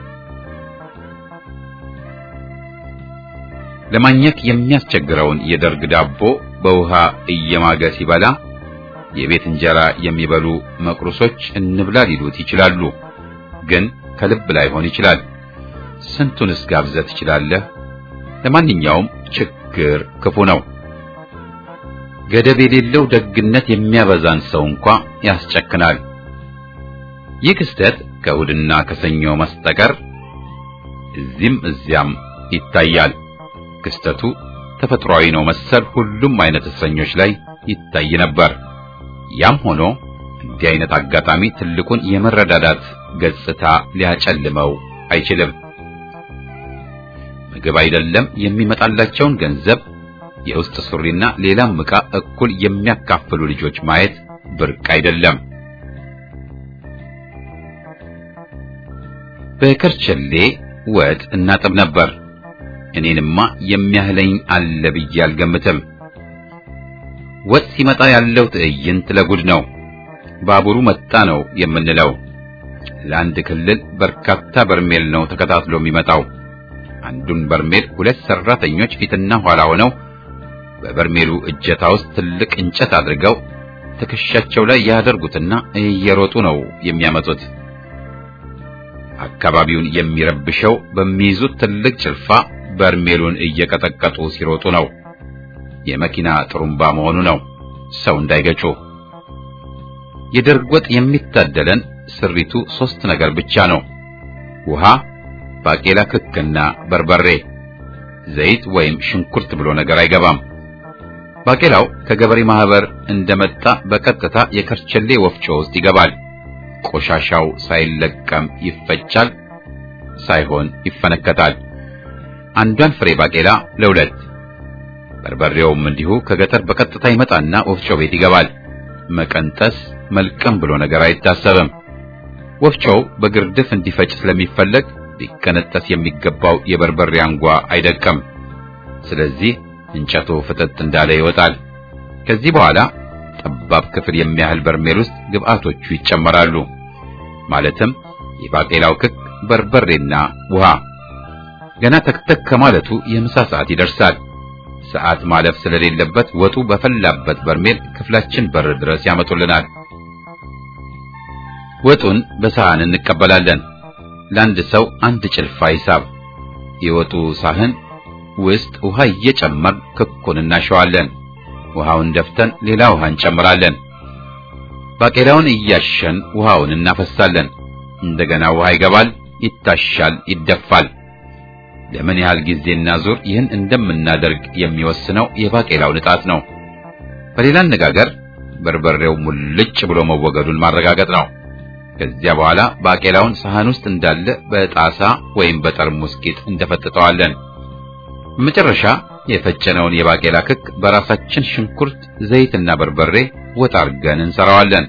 ለማግኘት የሚያስቸግረውን የደርግ ዳቦ በውሃ እየማገ ሲበላ የቤት እንጀራ የሚበሉ መቅሩሶች እንብላ ሊሉት ይችላሉ። ግን ከልብ ላይሆን ይችላል። ስንቱንስ ጋብዘት ይችላልህ? ለማንኛውም ችግር ክፉ ነው። ገደብ የሌለው ደግነት የሚያበዛን ሰው እንኳን ያስጨክናል። ይህ ክስተት ከእሁድና ከሰኞ መስጠቀር እዚህም እዚያም ይታያል። ክስተቱ ተፈጥሯዊ ነው መሰል ሁሉም አይነት እስረኞች ላይ ይታይ ነበር። ያም ሆኖ እንዲህ አይነት አጋጣሚ ትልቁን የመረዳዳት ገጽታ ሊያጨልመው አይችልም። ምግብ አይደለም የሚመጣላቸውን ገንዘብ፣ የውስጥ ሱሪና ሌላም ዕቃ እኩል የሚያካፍሉ ልጆች ማየት ብርቅ አይደለም። በከርቸሌ ወጥ እናጥብ ነበር። እኔንማ የሚያህለኝ አለ ብዬ አልገምትም። ወጥ ሲመጣ ያለው ትዕይንት ለጉድ ነው። ባቡሩ መጣ ነው የምንለው። ለአንድ ክልል በርካታ በርሜል ነው ተከታትሎ የሚመጣው። አንዱን በርሜል 2 ሰራተኞች ፊትና ኋላ ሆነው በበርሜሉ እጀታ ውስጥ ትልቅ እንጨት አድርገው ትከሻቸው ላይ ያደርጉትና እየሮጡ ነው የሚያመጡት። አካባቢውን የሚረብሸው በሚይዙት ትልቅ ጭልፋ በርሜሉን እየቀጠቀጡ ሲሮጡ ነው። የመኪና ጥሩምባ መሆኑ ነው፣ ሰው እንዳይገጩ። የደርግ ወጥ የሚታደለን ስሪቱ 3 ነገር ብቻ ነው: ውሃ፣ ባቄላ ክክና በርበሬ። ዘይት ወይም ሽንኩርት ብሎ ነገር አይገባም። ባቄላው ከገበሬ ማህበር እንደመጣ በቀጥታ የከርቸሌ ወፍጮ ውስጥ ይገባል። ቆሻሻው ሳይለቀም ይፈጫል፣ ሳይሆን ይፈነከታል። አንዷን ፍሬ ባቄላ ለሁለት። በርበሬውም እንዲሁ ከገጠር በቀጥታ ይመጣና ወፍጮ ቤት ይገባል። መቀንጠስ መልቀም ብሎ ነገር አይታሰብም። ወፍጮው በግርድፍ እንዲፈጭ ስለሚፈለግ ሊቀነጠስ የሚገባው የበርበሬ አንጓ አይደቀም። ስለዚህ እንጨቱ ፍጥጥ እንዳለ ይወጣል። ከዚህ በኋላ ጠባብ ክፍል የሚያህል በርሜል ውስጥ ግብአቶቹ ይጨመራሉ። ማለትም የባቄላው ክክ፣ በርበሬና ውሃ። ገና ተክተክ ከማለቱ የምሳ ሰዓት ይደርሳል። ሰዓት ማለፍ ስለሌለበት ወጡ በፈላበት በርሜል ክፍላችን በር ድረስ ያመጡልናል። ወጡን በሳህን እንቀበላለን። ለአንድ ሰው አንድ ጭልፋ ሂሳብ። የወጡ ሳህን ውስጥ ውሃ እየጨመርን ክኩን እናሸዋለን። ውሃውን ደፍተን ሌላ ውሃ እንጨምራለን። ባቄላውን እያሸን ውሃውን እናፈሳለን። እንደገና ውሃ ይገባል፣ ይታሻል፣ ይደፋል። ለምን ያህል ጊዜና ዙር ይህን እንደምናደርግ የሚወስነው የባቄላው ንጣት ነው። በሌላ አነጋገር በርበሬው ሙልጭ ብሎ መወገዱን ማረጋገጥ ነው። ከዚያ በኋላ ባቄላውን ሳህን ውስጥ እንዳለ በጣሳ ወይም በጠርሙስ ቂጥ እንደፈጥጠዋለን። በመጨረሻ የፈጨነውን የባቄላ ክክ በራሳችን ሽንኩርት፣ ዘይትና በርበሬ ወጥ አድርገን እንሰራዋለን።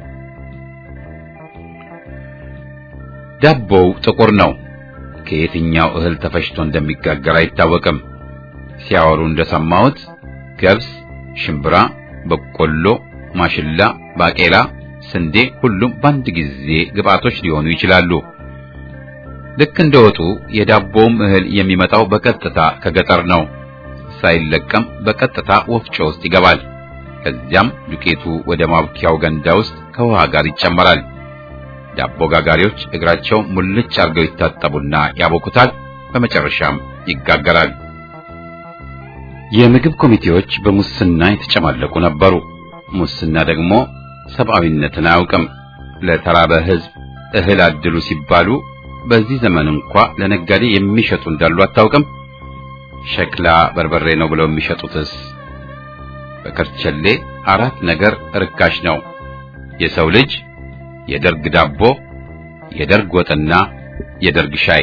ዳቦው ጥቁር ነው። ከየትኛው እህል ተፈጭቶ እንደሚጋገር አይታወቅም። ሲያወሩ እንደሰማሁት ገብስ፣ ሽምብራ፣ በቆሎ፣ ማሽላ፣ ባቄላ፣ ስንዴ ሁሉም በአንድ ጊዜ ግብአቶች ሊሆኑ ይችላሉ። ልክ እንደወጡ የዳቦውም እህል የሚመጣው በቀጥታ ከገጠር ነው። ሳይለቀም በቀጥታ ወፍጮ ውስጥ ይገባል። ከዚያም ዱቄቱ ወደ ማብኪያው ገንዳ ውስጥ ከውሃ ጋር ይጨመራል። ዳቦ ጋጋሪዎች እግራቸው ሙልጭ አርገው ይታጠቡና ያቦኩታል። በመጨረሻም ይጋገራል። የምግብ ኮሚቴዎች በሙስና የተጨማለቁ ነበሩ። ሙስና ደግሞ ሰብአዊነትን አያውቅም። ለተራበ ሕዝብ እህል አድሉ ሲባሉ በዚህ ዘመን እንኳ ለነጋዴ የሚሸጡ እንዳሉ አታውቅም። ሸክላ በርበሬ ነው ብለው የሚሸጡትስ? በከርቸሌ 4 ነገር ርካሽ ነው። የሰው ልጅ፣ የደርግ ዳቦ፣ የደርግ ወጥና የደርግ ሻይ።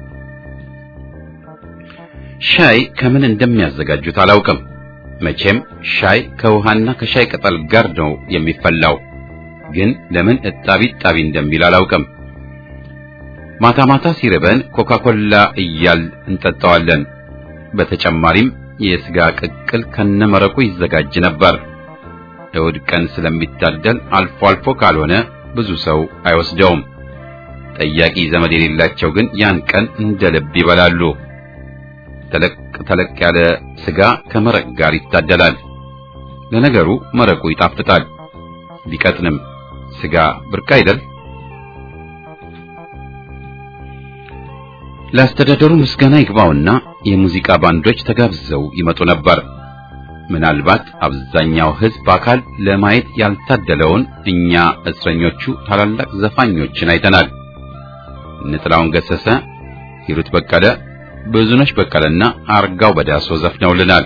ሻይ ከምን እንደሚያዘጋጁት አላውቅም። መቼም ሻይ ከውሃና ከሻይ ቅጠል ጋር ነው የሚፈላው። ግን ለምን እጣቢ እንደሚል አላውቅም። ማታ ማታ ሲርበን ኮካኮላ እያል እንጠጣዋለን። በተጨማሪም የስጋ ቅቅል ከነመረቁ ይዘጋጅ ነበር። እሑድ ቀን ስለሚታደል አልፎ አልፎ ካልሆነ ብዙ ሰው አይወስደውም። ጠያቂ ዘመድ የሌላቸው ግን ያን ቀን እንደ ልብ ይበላሉ። ተለቅ ያለ ስጋ ከመረቅ ጋር ይታደላል። ለነገሩ መረቁ ይጣፍጣል ቢቀጥንም ስጋ ብርቅ አይደል? ለአስተዳደሩ ምስጋና ይግባውና የሙዚቃ ባንዶች ተጋብዘው ይመጡ ነበር። ምናልባት አብዛኛው ሕዝብ በአካል ለማየት ያልታደለውን እኛ እስረኞቹ ታላላቅ ዘፋኞችን አይተናል። እነ ጥላሁን ገሰሰ፣ ሂሩት በቀለ፣ ብዙነሽ በቀለና አርጋው በዳሶ ዘፍነውልናል።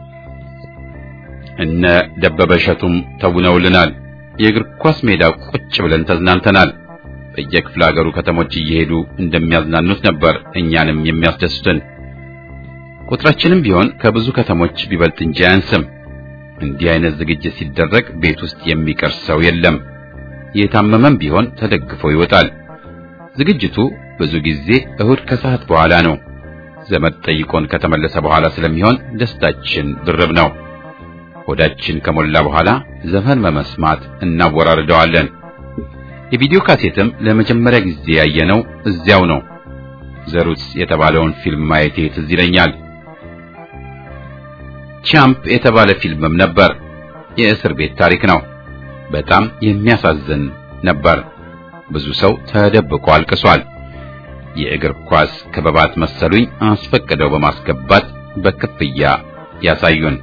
እነ ደበበ እሸቱም ተውነውልናል። የእግር ኳስ ሜዳ ቁጭ ብለን ተዝናንተናል። በየክፍለ ሀገሩ ከተሞች እየሄዱ እንደሚያዝናኑት ነበር እኛንም የሚያስደስቱን። ቁጥራችንም ቢሆን ከብዙ ከተሞች ቢበልጥ እንጂ አያንስም። እንዲህ አይነት ዝግጅት ሲደረግ ቤት ውስጥ የሚቀር ሰው የለም። የታመመም ቢሆን ተደግፎ ይወጣል። ዝግጅቱ ብዙ ጊዜ እሁድ ከሰዓት በኋላ ነው። ዘመድ ጠይቆን ከተመለሰ በኋላ ስለሚሆን ደስታችን ድርብ ነው። ሆዳችን ከሞላ በኋላ ዘፈን በመስማት እናወራርደዋለን። የቪዲዮ ካሴትም ለመጀመሪያ ጊዜ ያየነው እዚያው ነው። ዘሩት የተባለውን ፊልም ማየቴ ትዝ ይለኛል። ቻምፕ የተባለ ፊልምም ነበር። የእስር ቤት ታሪክ ነው። በጣም የሚያሳዝን ነበር። ብዙ ሰው ተደብቆ አልቅሷል። የእግር ኳስ ክበባት መሰሉኝ አስፈቅደው በማስገባት በክፍያ ያሳዩን።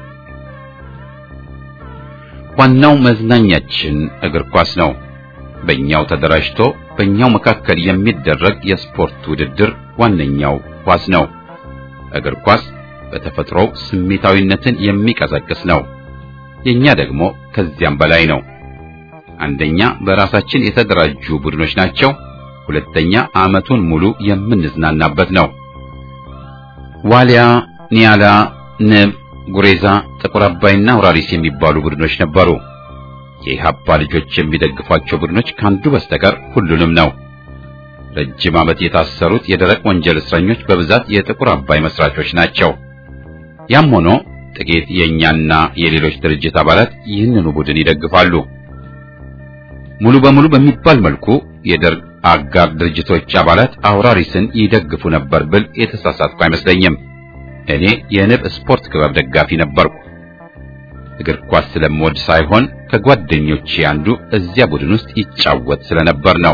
ዋናው መዝናኛችን እግር ኳስ ነው። በእኛው ተደራጅቶ በእኛው መካከል የሚደረግ የስፖርት ውድድር ዋነኛው ኳስ ነው። እግር ኳስ በተፈጥሮው ስሜታዊነትን የሚቀሰቅስ ነው። የኛ ደግሞ ከዚያም በላይ ነው። አንደኛ በራሳችን የተደራጁ ቡድኖች ናቸው። ሁለተኛ ዓመቱን ሙሉ የምንዝናናበት ነው። ዋሊያ፣ ኒያላ፣ ንብ፣ ጉሬዛ፣ ጥቁር አባይና አውራሪስ የሚባሉ ቡድኖች ነበሩ። የኢሃፓ ልጆች የሚደግፏቸው ቡድኖች ካንዱ በስተቀር ሁሉንም ነው። ረጅም ዓመት የታሰሩት የደረቅ ወንጀል እስረኞች በብዛት የጥቁር አባይ መስራቾች ናቸው። ያም ሆኖ ጥቂት የኛና የሌሎች ድርጅት አባላት ይህንኑ ቡድን ይደግፋሉ። ሙሉ በሙሉ በሚባል መልኩ የደርግ አጋር ድርጅቶች አባላት አውራሪስን ይደግፉ ነበር ብል የተሳሳትኩ አይመስለኝም። እኔ የንብ ስፖርት ክለብ ደጋፊ ነበርኩ። እግር ኳስ ስለምወድ ሳይሆን ከጓደኞቼ አንዱ እዚያ ቡድን ውስጥ ይጫወት ስለነበር ነው።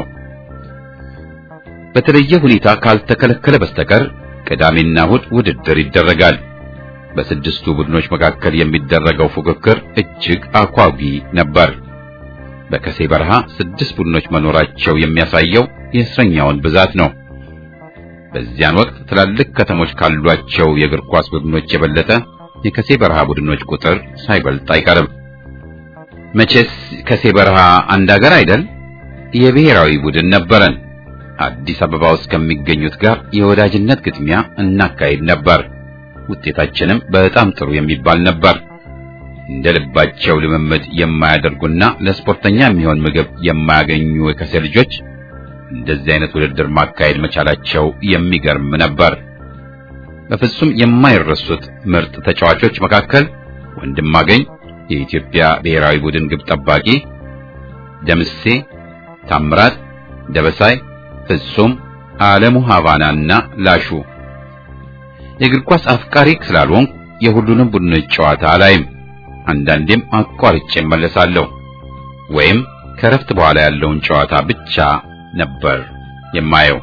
በተለየ ሁኔታ ካልተከለከለ በስተቀር ቅዳሜና እሑድ ውድድር ይደረጋል። በስድስቱ ቡድኖች መካከል የሚደረገው ፉክክር እጅግ አጓጊ ነበር። በከሴ በረሃ 6 ቡድኖች መኖራቸው የሚያሳየው የእስረኛውን ብዛት ነው። በዚያን ወቅት ትላልቅ ከተሞች ካሏቸው የእግር ኳስ ቡድኖች የበለጠ የከሴ በረሃ ቡድኖች ቁጥር ሳይበልጥ አይቀርም። መቼስ ከሴ በረሃ አንድ ሀገር አይደል? የብሔራዊ ቡድን ነበረን። አዲስ አበባ ውስጥ ከሚገኙት ጋር የወዳጅነት ግጥሚያ እናካሄድ ነበር። ውጤታችንም በጣም ጥሩ የሚባል ነበር። እንደ ልባቸው ልምምድ የማያደርጉና ለስፖርተኛ የሚሆን ምግብ የማያገኙ የከሴ ልጆች እንደዚህ አይነት ውድድር ማካሄድ መቻላቸው የሚገርም ነበር። በፍጹም የማይረሱት ምርጥ ተጫዋቾች መካከል ወንድማገኝ የኢትዮጵያ ብሔራዊ ቡድን ግብ ጠባቂ፣ ደምሴ፣ ታምራት፣ ደበሳይ፣ ፍጹም፣ ዓለሙ ሀቫናና ላሹ። የእግር ኳስ አፍቃሪ ስላልሆንኩ የሁሉንም ቡድኖች ጨዋታ አላይም። አንዳንዴም አቋርጬ እመለሳለሁ ወይም ከረፍት በኋላ ያለውን ጨዋታ ብቻ ነበር የማየው።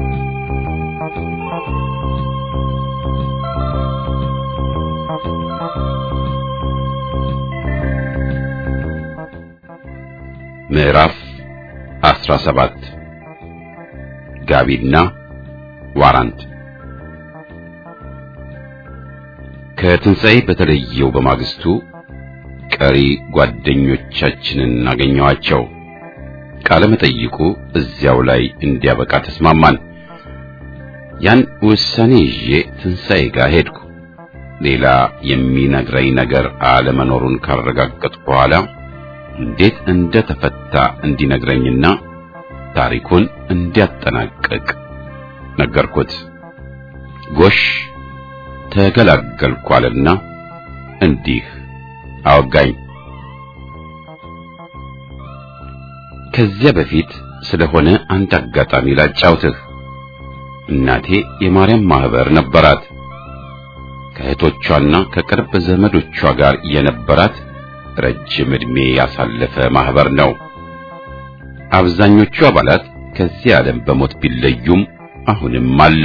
ምዕራፍ 17 ጋቢና ዋራንት። ከትንሣኤ በተለየው በማግስቱ ቀሪ ጓደኞቻችንን አገኘዋቸው። ቃለ መጠይቁ እዚያው ላይ እንዲያበቃ ተስማማን። ያን ውሳኔ ይዤ ትንሣኤ ጋር ሄድኩ። ሌላ የሚነግረኝ ነገር አለመኖሩን ካረጋገጥኩ በኋላ እንዴት እንደተፈታ እንዲነግረኝና ታሪኩን እንዲያጠናቅቅ ነገርኩት። ጎሽ ተገላገልኳልና እንዲህ አወጋኝ። ከዚያ በፊት ስለሆነ አንድ አጋጣሚ ላጫውትህ። እናቴ የማርያም ማህበር ነበራት። ከእህቶቿና ከቅርብ ዘመዶቿ ጋር የነበራት ረጅም ዕድሜ ያሳለፈ ማህበር ነው። አብዛኞቹ አባላት ከዚህ ዓለም በሞት ቢለዩም አሁንም አለ።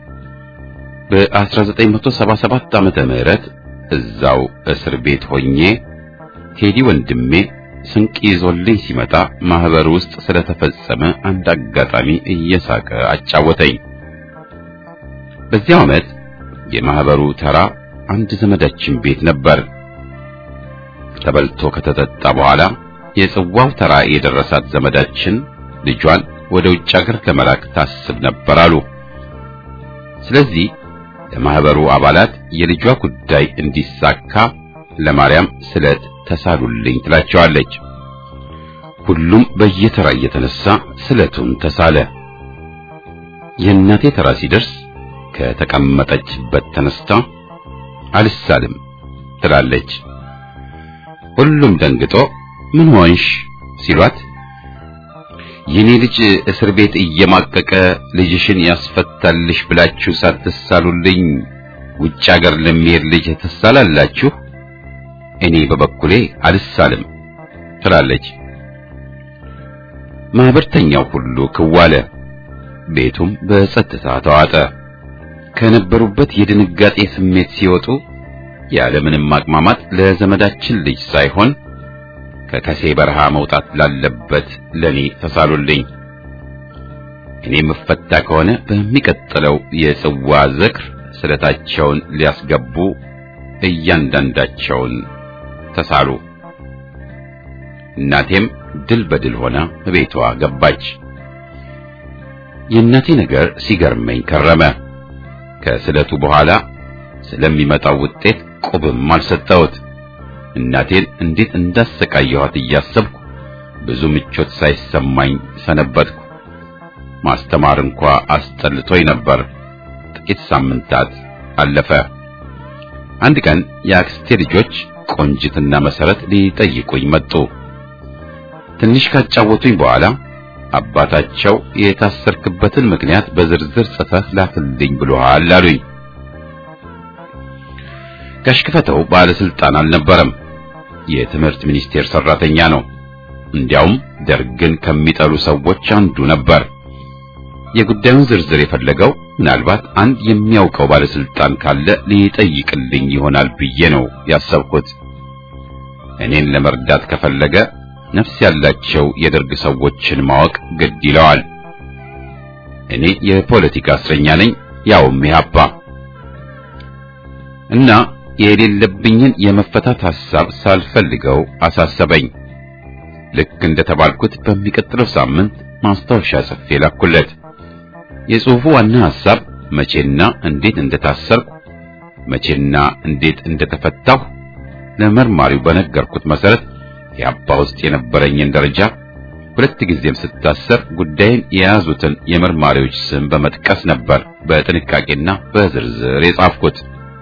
በ1977 ዓመተ ምህረት እዛው እስር ቤት ሆኜ ቴዲ ወንድሜ ስንቅ ይዞልኝ ሲመጣ ማህበር ውስጥ ስለተፈጸመ አንድ አጋጣሚ እየሳቀ አጫወተኝ። በዚያው ዓመት የማህበሩ ተራ አንድ ዘመዳችን ቤት ነበር። ተበልቶ ከተጠጣ በኋላ የጽዋው ተራ የደረሳት ዘመዳችን ልጇን ወደ ውጭ ሀገር ለመላክ ታስብ ነበር አሉ። ስለዚህ ለማህበሩ አባላት የልጇ ጉዳይ እንዲሳካ ለማርያም ስለት ተሳሉልኝ ትላቸዋለች። ሁሉም በየተራ እየተነሳ ስለቱን ተሳለ። የእናቴ ተራ ሲደርስ ከተቀመጠችበት ተነስታ አልሳልም ትላለች። ሁሉም ደንግጦ ምን ሆንሽ ሲሏት የኔ ልጅ እስር ቤት እየማቀቀ ልጅሽን ያስፈታልሽ ብላችሁ ሳትሳሉልኝ ውጭ ሀገር ለሚሄድ ልጅ ተሳላላችሁ? እኔ በበኩሌ አልሳልም ትላለች። ማህበርተኛው ሁሉ ክዋለ። ቤቱም በጸጥታ ተዋጠ። ከነበሩበት የድንጋጤ ስሜት ሲወጡ ያለምንም ማቅማማት ለዘመዳችን ልጅ ሳይሆን ከከሴ በረሃ መውጣት ላለበት ለኔ ተሳሉልኝ። እኔ መፈታ ከሆነ በሚቀጥለው የጽዋ ዝክር ስለታቸውን ሊያስገቡ እያንዳንዳቸውን ተሳሉ። እናቴም ድል በድል ሆና ቤቷ ገባች። የእናቴ ነገር ሲገርመኝ ከረመ። ከስለቱ በኋላ ስለሚመጣው ውጤት ቁብም አልሰጠሁት። እናቴን እንዴት እንዳሰቃየኋት እያሰብኩ ብዙ ምቾት ሳይሰማኝ ሰነበትኩ። ማስተማር እንኳ አስጠልቶኝ ነበር። ጥቂት ሳምንታት አለፈ። አንድ ቀን የአክስቴ ልጆች ቆንጅትና መሰረት ሊጠይቁኝ መጡ። ትንሽ ካጫወቱኝ በኋላ አባታቸው የታሰርክበትን ምክንያት በዝርዝር ጽፈህ ላክልኝ ብሎሃል አሉኝ። ጋሽ ክፈተው ባለስልጣን አልነበረም። የትምህርት ሚኒስቴር ሰራተኛ ነው። እንዲያውም ደርግን ከሚጠሉ ሰዎች አንዱ ነበር። የጉዳዩን ዝርዝር የፈለገው ምናልባት አንድ የሚያውቀው ባለስልጣን ካለ ሊጠይቅልኝ ይሆናል ብዬ ነው ያሰብኩት። እኔን ለመርዳት ከፈለገ ነፍስ ያላቸው የደርግ ሰዎችን ማወቅ ግድ ይለዋል። እኔ የፖለቲካ እስረኛ ነኝ፣ ያውም ኢህአፓ እና የሌለብኝን የመፈታት ሐሳብ ሳልፈልገው አሳሰበኝ። ልክ እንደተባልኩት በሚቀጥለው ሳምንት ማስታወሻ ጽፌ ላኩለት። የጽሑፉ ዋና ሐሳብ መቼና እንዴት እንደታሰርኩ፣ መቼና እንዴት እንደተፈታሁ ለመርማሪው በነገርኩት መሰረት ኢህአፓ ውስጥ የነበረኝን ደረጃ፣ ሁለት ጊዜም ስታሰር ጉዳይን የያዙትን የመርማሪዎች ስም በመጥቀስ ነበር በጥንቃቄና በዝርዝር የጻፍኩት።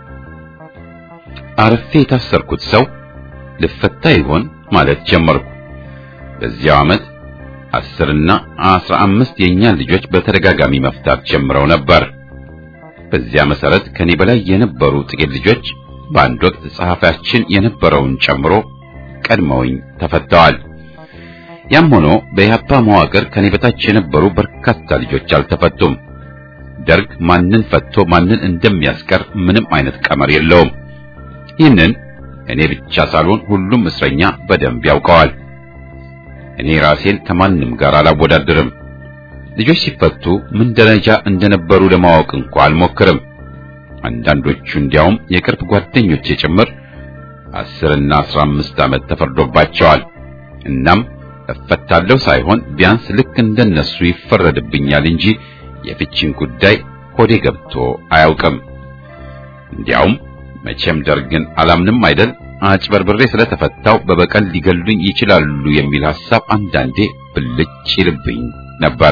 አርፌ የታሰርኩት ሰው ልፈታ ይሆን ማለት ጀመርኩ። በዚያው ዓመት 10 እና 15 የኛን ልጆች በተደጋጋሚ መፍታት ጀምረው ነበር። በዚያ መሰረት ከኔ በላይ የነበሩ ጥቂት ልጆች በአንድ ወቅት ጸሐፊያችን የነበረውን ጨምሮ ቀድመውኝ ተፈተዋል። ያም ሆኖ በኢህአፓ መዋቅር ከኔ በታች የነበሩ በርካታ ልጆች አልተፈቱም። ደርግ ማንን ፈቶ ማንን እንደሚያስቀር ምንም አይነት ቀመር የለውም። ይህንን እኔ ብቻ ሳልሆን ሁሉም እስረኛ በደንብ ያውቀዋል። እኔ ራሴን ከማንም ጋር አላወዳድርም። ልጆች ሲፈቱ ምን ደረጃ እንደነበሩ ለማወቅ እንኳን አልሞክርም። አንዳንዶቹ እንዲያውም የቅርብ ጓደኞቼ ጭምር 10 እና 15 ዓመት ተፈርዶባቸዋል። እናም እፈታለሁ ሳይሆን ቢያንስ ልክ እንደነሱ ይፈረድብኛል እንጂ የፍቺን ጉዳይ ሆዴ ገብቶ አያውቅም። እንዲያውም መቼም ደርግን አላምንም አይደል፣ አጭበርብሬ ስለተፈታው በበቀል ሊገሉኝ ይችላሉ የሚል ሐሳብ አንዳንዴ ብልጭ ይልብኝ ነበር።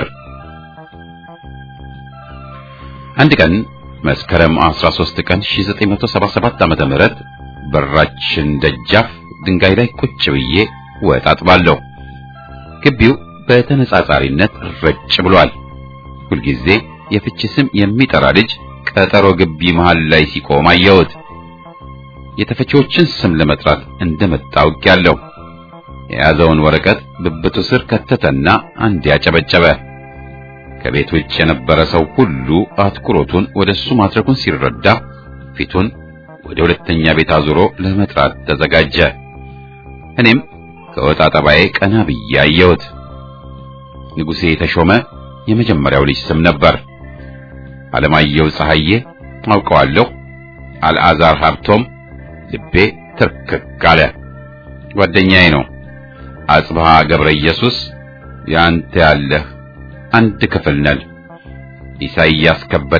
አንድ ቀን መስከረም 13 ቀን 1977 ዓመተ ምህረት በራችን ደጃፍ ድንጋይ ላይ ቁጭ ብዬ ወጥ አጥባለሁ። ግቢው በተነጻጻሪነት ረጭ ብሏል። ሁልጊዜ የፍቺ ስም የሚጠራ ልጅ ቀጠሮ ግቢ መሃል ላይ ሲቆም አየሁት። የተፈቺዎችን ስም ለመጥራት እንደመጣው ያለው የያዘውን ወረቀት ብብቱ ስር ከተተና አንድ ያጨበጨበ። ከቤት ውጭ የነበረ ሰው ሁሉ አትኩሮቱን ወደሱ ማድረጉን ሲረዳ ፊቱን ወደ ሁለተኛ ቤት አዙሮ ለመጥራት ተዘጋጀ። እኔም ከወጣ ጠባዬ ቀና ብዬ አየሁት። ንጉሴ ተሾመ የመጀመሪያው ልጅ ስም ነበር። አለማየሁ ፀሐዬ አውቀዋለሁ። አልዓዛር ሀብቶም ልቤ ትርክክ አለ። ጓደኛዬ ነው። አጽብሃ ገብረ ኢየሱስ ያንተ ያለህ አንድ ክፍል ነን። ኢሳይያስ ከበደ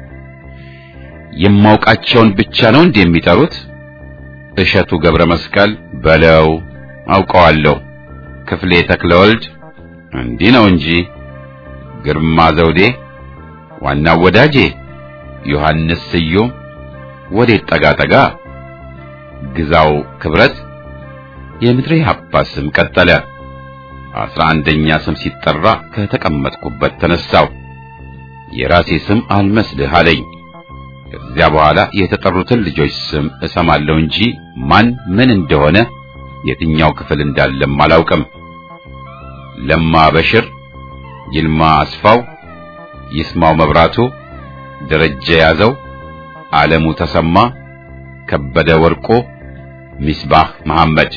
የማውቃቸውን ብቻ ነው እንደሚጠሩት። እሸቱ ገብረ መስቀል በለው አውቀዋለሁ። ክፍሌ ተክለወልድ እንዲህ ነው እንጂ። ግርማ ዘውዴ ዋናው ወዳጄ። ዮሐንስ ስዩም ወዴት ጠጋ ጠጋ። ግዛው ክብረት። የምድሬ ሀፓ ስም ቀጠለ። 11ኛ ስም ሲጠራ ከተቀመጥኩበት ተነሳው። የራሴ ስም አልመስልህ አለኝ። ከዚያ በኋላ የተጠሩትን ልጆች ስም እሰማለሁ እንጂ ማን ምን እንደሆነ የትኛው ክፍል እንዳለም አላውቅም። ለማ በሽር፣ ይልማ አስፋው፣ ይስማው መብራቱ፣ ደረጀ ያዘው፣ ዓለሙ ተሰማ፣ ከበደ ወርቆ፣ ሚስባህ መሐመድ።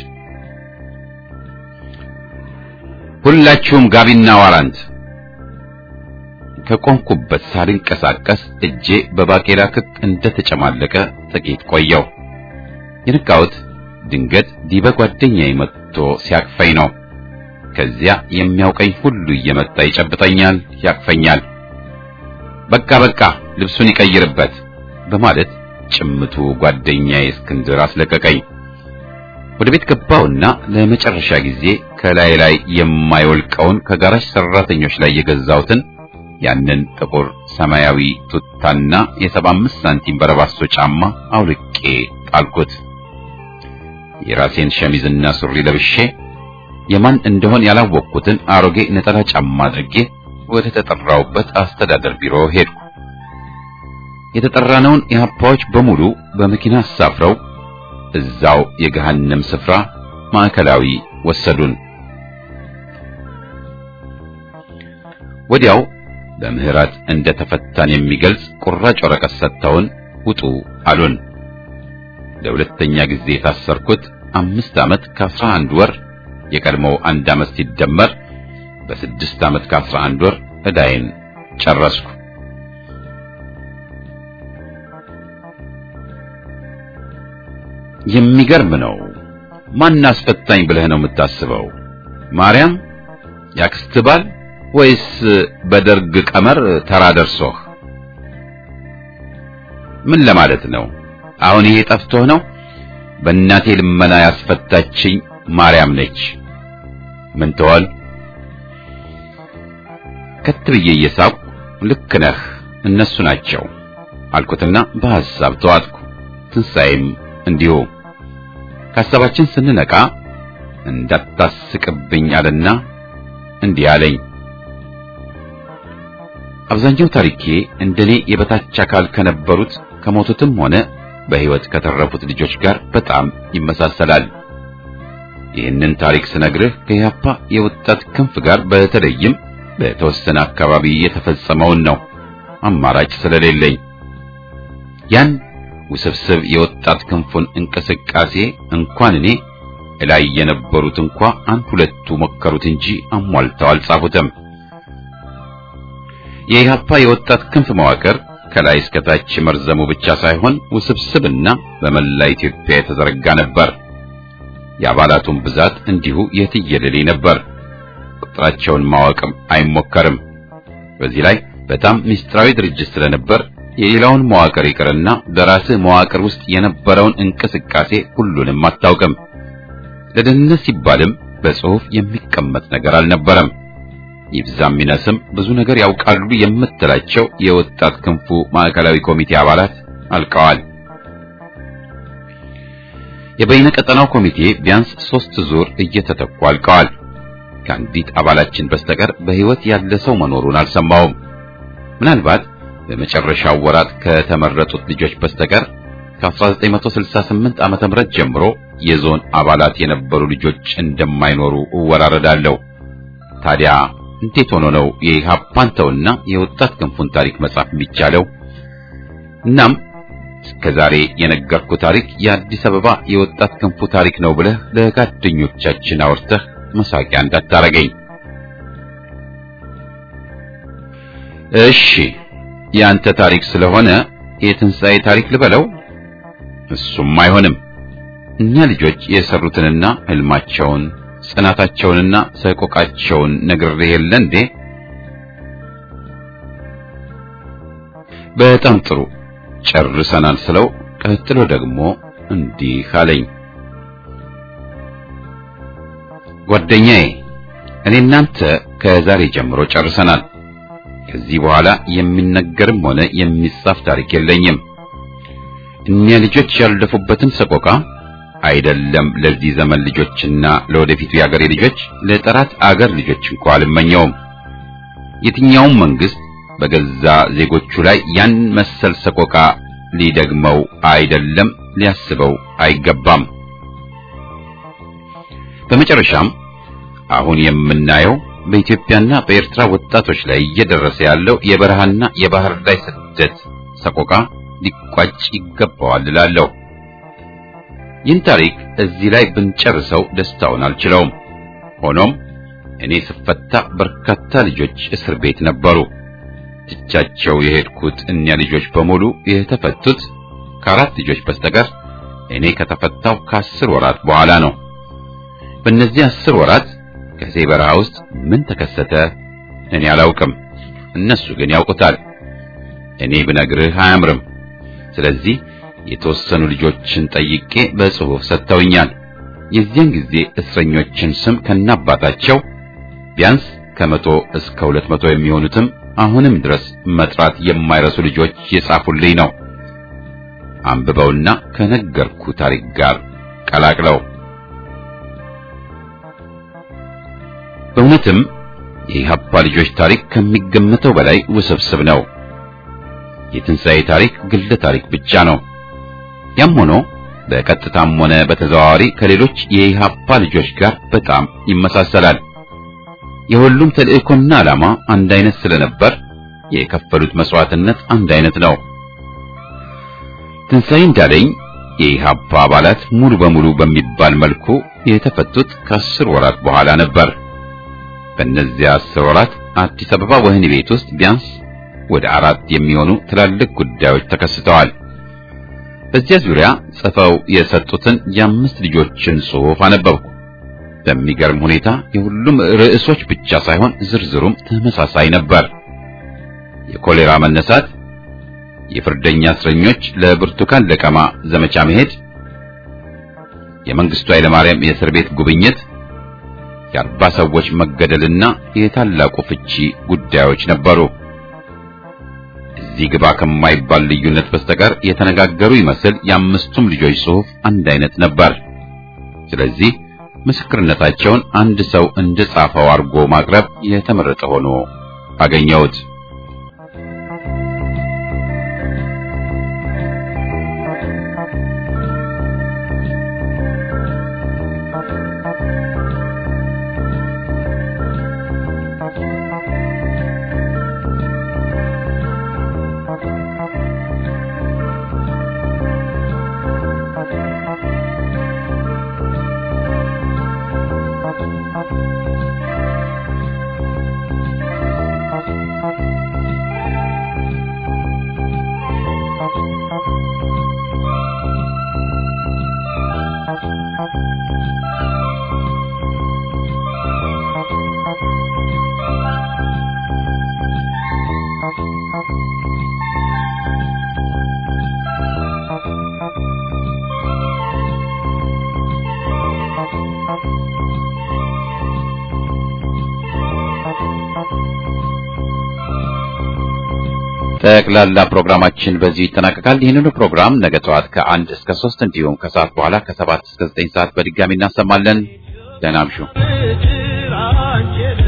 ሁላችሁም ጋቢና ዋራንት። ከቆምኩበት ሳልንቀሳቀስ እጄ በባቄላ ክክ እንደተጨማለቀ ጥቂት ቆየው። የነቃሁት ድንገት ዲበ ጓደኛዬ መጥቶ ሲያቅፈኝ ነው። ከዚያ የሚያውቀኝ ሁሉ እየመጣ ይጨብጠኛል፣ ያቅፈኛል። በቃ ልብሱን ይቀይርበት በማለት ጭምቱ ጓደኛዬ እስክንድር አስለቀቀኝ። ወደ ቤት ገባውና ለመጨረሻ ጊዜ ከላይ ላይ የማይወልቀውን ከጋራጅ ሰራተኞች ላይ የገዛሁትን ያንን ጥቁር ሰማያዊ ቱታና የ75 ሳንቲም በረባሶ ጫማ አውልቄ ጣልኩት። የራሴን ሸሚዝና ሱሪ ለብሼ የማን እንደሆን ያላወቅኩትን አሮጌ ነጠላ ጫማ አድርጌ ወደ ተጠራውበት አስተዳደር ቢሮ ሄድኩ። የተጠራነውን የሀፓዎች በሙሉ በመኪና አሳፍረው እዛው የገሃነም ስፍራ ማዕከላዊ ወሰዱን። ወዲያው በምህረት እንደተፈታን የሚገልጽ ቁራጭ ወረቀት ሰጥተውን ውጡ አሉን። ለሁለተኛ ጊዜ የታሰርኩት 5 ዓመት ከ11 ወር የቀድሞው 1 ዓመት ሲደመር በ6 ዓመት ከ11 ወር ዕዳዬን ጨረስኩ። የሚገርም ነው። ማን አስፈታኝ ብለህ ነው የምታስበው? ማርያም ያክስት ባል ወይስ በደርግ ቀመር ተራ ደርሶህ? ምን ለማለት ነው? አሁን ይሄ ጠፍቶህ ነው? በእናቴ ልመና ያስፈታችኝ ማርያም ነች። ምን ተዋል? ከትብዬ እየሳቁ ልክ ነህ እነሱ ናቸው አልኩትና በሐሳብ ተዋጥኩ። ትንሣኤም እንዲሁ። ከሐሳባችን ስንነቃ እንዳታስቅብኝ አለና እንዲህ አለኝ። አብዛኛው ታሪኬ እንደኔ የበታች አካል ከነበሩት ከሞቱትም ሆነ በሕይወት ከተረፉት ልጆች ጋር በጣም ይመሳሰላል። ይህንን ታሪክ ስነግርህ ከያፓ የወጣት ክንፍ ጋር በተለይም በተወሰነ አካባቢ የተፈጸመውን ነው፣ አማራጭ ስለሌለኝ። ያን ውስብስብ የወጣት ክንፉን እንቅስቃሴ እንኳን እኔ ላይ የነበሩት እንኳን አንድ ሁለቱ ሞከሩት እንጂ አሟልተው አልጻፉትም። የኢህአፓ የወጣት ክንፍ መዋቅር ከላይ እስከ ታች መርዘሙ ብቻ ሳይሆን ውስብስብና በመላ ኢትዮጵያ የተዘረጋ ነበር። የአባላቱን ብዛት እንዲሁ የትየለሌ ነበር። ቁጥራቸውን ማወቅም አይሞከርም። በዚህ ላይ በጣም ምስጢራዊ ድርጅት ስለነበር የሌላውን መዋቅር ይቅርና በራስህ መዋቅር ውስጥ የነበረውን እንቅስቃሴ ሁሉንም አታውቅም። ለደህንነት ሲባልም በጽሑፍ የሚቀመጥ ነገር አልነበረም። ይብዛም ይነስም ብዙ ነገር ያውቃሉ የምትላቸው የወጣት ክንፉ ማዕከላዊ ኮሚቴ አባላት አልቀዋል። የበይነ ቀጠናው ኮሚቴ ቢያንስ 3 ዙር እየተተኩ አልቀዋል። ከአንዲት አባላችን በስተቀር በሕይወት ያለ ሰው መኖሩን አልሰማውም። ምናልባት በመጨረሻው ወራት ከተመረጡት ልጆች በስተቀር ከ1968 ዓመተ ምህረት ጀምሮ የዞን አባላት የነበሩ ልጆች እንደማይኖሩ እወራረዳለሁ። ታዲያ እንዴት ሆኖ ነው የኢህአፓን ተውና የወጣት ክንፉን ታሪክ መጻፍ የሚቻለው? እናም እስከዛሬ የነገርኩ ታሪክ የአዲስ አበባ የወጣት ክንፉ ታሪክ ነው ብለህ ለጓደኞቻችን አውርተህ መሳቂያ እንዳታረገኝ። እሺ ያንተ ታሪክ ስለሆነ የትንሣኤ ታሪክ ልበለው? እሱም አይሆንም። እኛ ልጆች የሰሩትንና ህልማቸውን ጽናታቸውንና ሰቆቃቸውን ነግሬህ የለ እንዴ? በጣም ጥሩ ጨርሰናል ስለው ቀጥሎ ደግሞ እንዲህ አለኝ። ጓደኛዬ እኔ እናንተ ከዛሬ ጀምሮ ጨርሰናል። ከዚህ በኋላ የሚነገርም ሆነ የሚጻፍ ታሪክ የለኝም። እኛ ልጆች ያለፉበትን ሰቆቃ አይደለም ለዚህ ዘመን ልጆችና ለወደፊቱ የአገሬ ልጆች ለጠራት አገር ልጆች እንኳን አልመኘውም። የትኛውም መንግስት በገዛ ዜጎቹ ላይ ያን መሰል ሰቆቃ ሊደግመው አይደለም ሊያስበው አይገባም። በመጨረሻም አሁን የምናየው በኢትዮጵያና በኤርትራ ወጣቶች ላይ እየደረሰ ያለው የበረሃና የባህር ላይ ስደት ሰቆቃ ሊቋጭ ይገባዋል እላለሁ። ይህን ታሪክ እዚህ ላይ ብንጨርሰው ደስታውን አልችለውም። ሆኖም እኔ ስፈታ በርካታ ልጆች እስር ቤት ነበሩ። ትቻቸው የሄድኩት እኒያ ልጆች በሙሉ የተፈቱት ከአራት ልጆች በስተቀር እኔ ከተፈታው ከ10 ወራት በኋላ ነው። በእነዚህ 10 ወራት ከዚህ በረሃ ውስጥ ምን ተከሰተ እኔ አላውቅም፣ እነሱ ግን ያውቁታል። እኔ ብነግርህ አያምርም። ስለዚህ የተወሰኑ ልጆችን ጠይቄ በጽሑፍ ሰጥተውኛል። የዚያን ጊዜ እስረኞችን ስም ከናባታቸው ቢያንስ ከ100 እስከ 200 የሚሆኑትም አሁንም ድረስ መጥራት የማይረሱ ልጆች የጻፉልኝ ነው። አንብበውና ከነገርኩ ታሪክ ጋር ቀላቅለው። በእውነትም የኢህአፓ ልጆች ታሪክ ከሚገመተው በላይ ውስብስብ ነው። የትንሣኤ ታሪክ ግለ ታሪክ ብቻ ነው። ያም ሆኖ በቀጥታም ሆነ በተዘዋዋሪ ከሌሎች የኢህአፓ ልጆች ጋር በጣም ይመሳሰላል። የሁሉም ተልእኮና ዓላማ አንድ አይነት ስለነበር የከፈሉት መስዋዕትነት አንድ አይነት ነው። ትንሣኤ እንዳለኝ የኢህአፓ አባላት ሙሉ በሙሉ በሚባል መልኩ የተፈቱት ከ10 ወራት በኋላ ነበር። በእነዚያ 10 ወራት አዲስ አበባ ወህኒ ቤት ውስጥ ቢያንስ ወደ 4 የሚሆኑ ትላልቅ ጉዳዮች ተከስተዋል። በዚያ ዙሪያ ጽፈው የሰጡትን የ5 ልጆችን ጽሑፍ አነበብኩ። በሚገርም ሁኔታ የሁሉም ርዕሶች ብቻ ሳይሆን ዝርዝሩም ተመሳሳይ ነበር። የኮሌራ መነሳት፣ የፍርደኛ እስረኞች ለብርቱካን ለቀማ ዘመቻ መሄድ፣ የመንግስቱ ኃይለማርያም የእስር ቤት ጉብኝት፣ የ40 ሰዎች መገደልና የታላቁ ፍቺ ጉዳዮች ነበሩ። እዚህ ግባ ከማይባል ልዩነት በስተቀር የተነጋገሩ ይመስል የ5ቱም ልጆች ጽሑፍ አንድ አይነት ነበር። ስለዚህ ምስክርነታቸውን አንድ ሰው እንደጻፈው አድርጎ ማቅረብ የተመረጠ ሆኖ አገኘሁት። ጠቅላላ ፕሮግራማችን በዚህ ይጠናቀቃል። ይህንኑ ፕሮግራም ነገ ጠዋት ከ1 እስከ 3 እንዲሁም ከሰዓት በኋላ ከ7 እስከ 9 ሰዓት በድጋሚ እናሰማለን። ደህና እምሹ።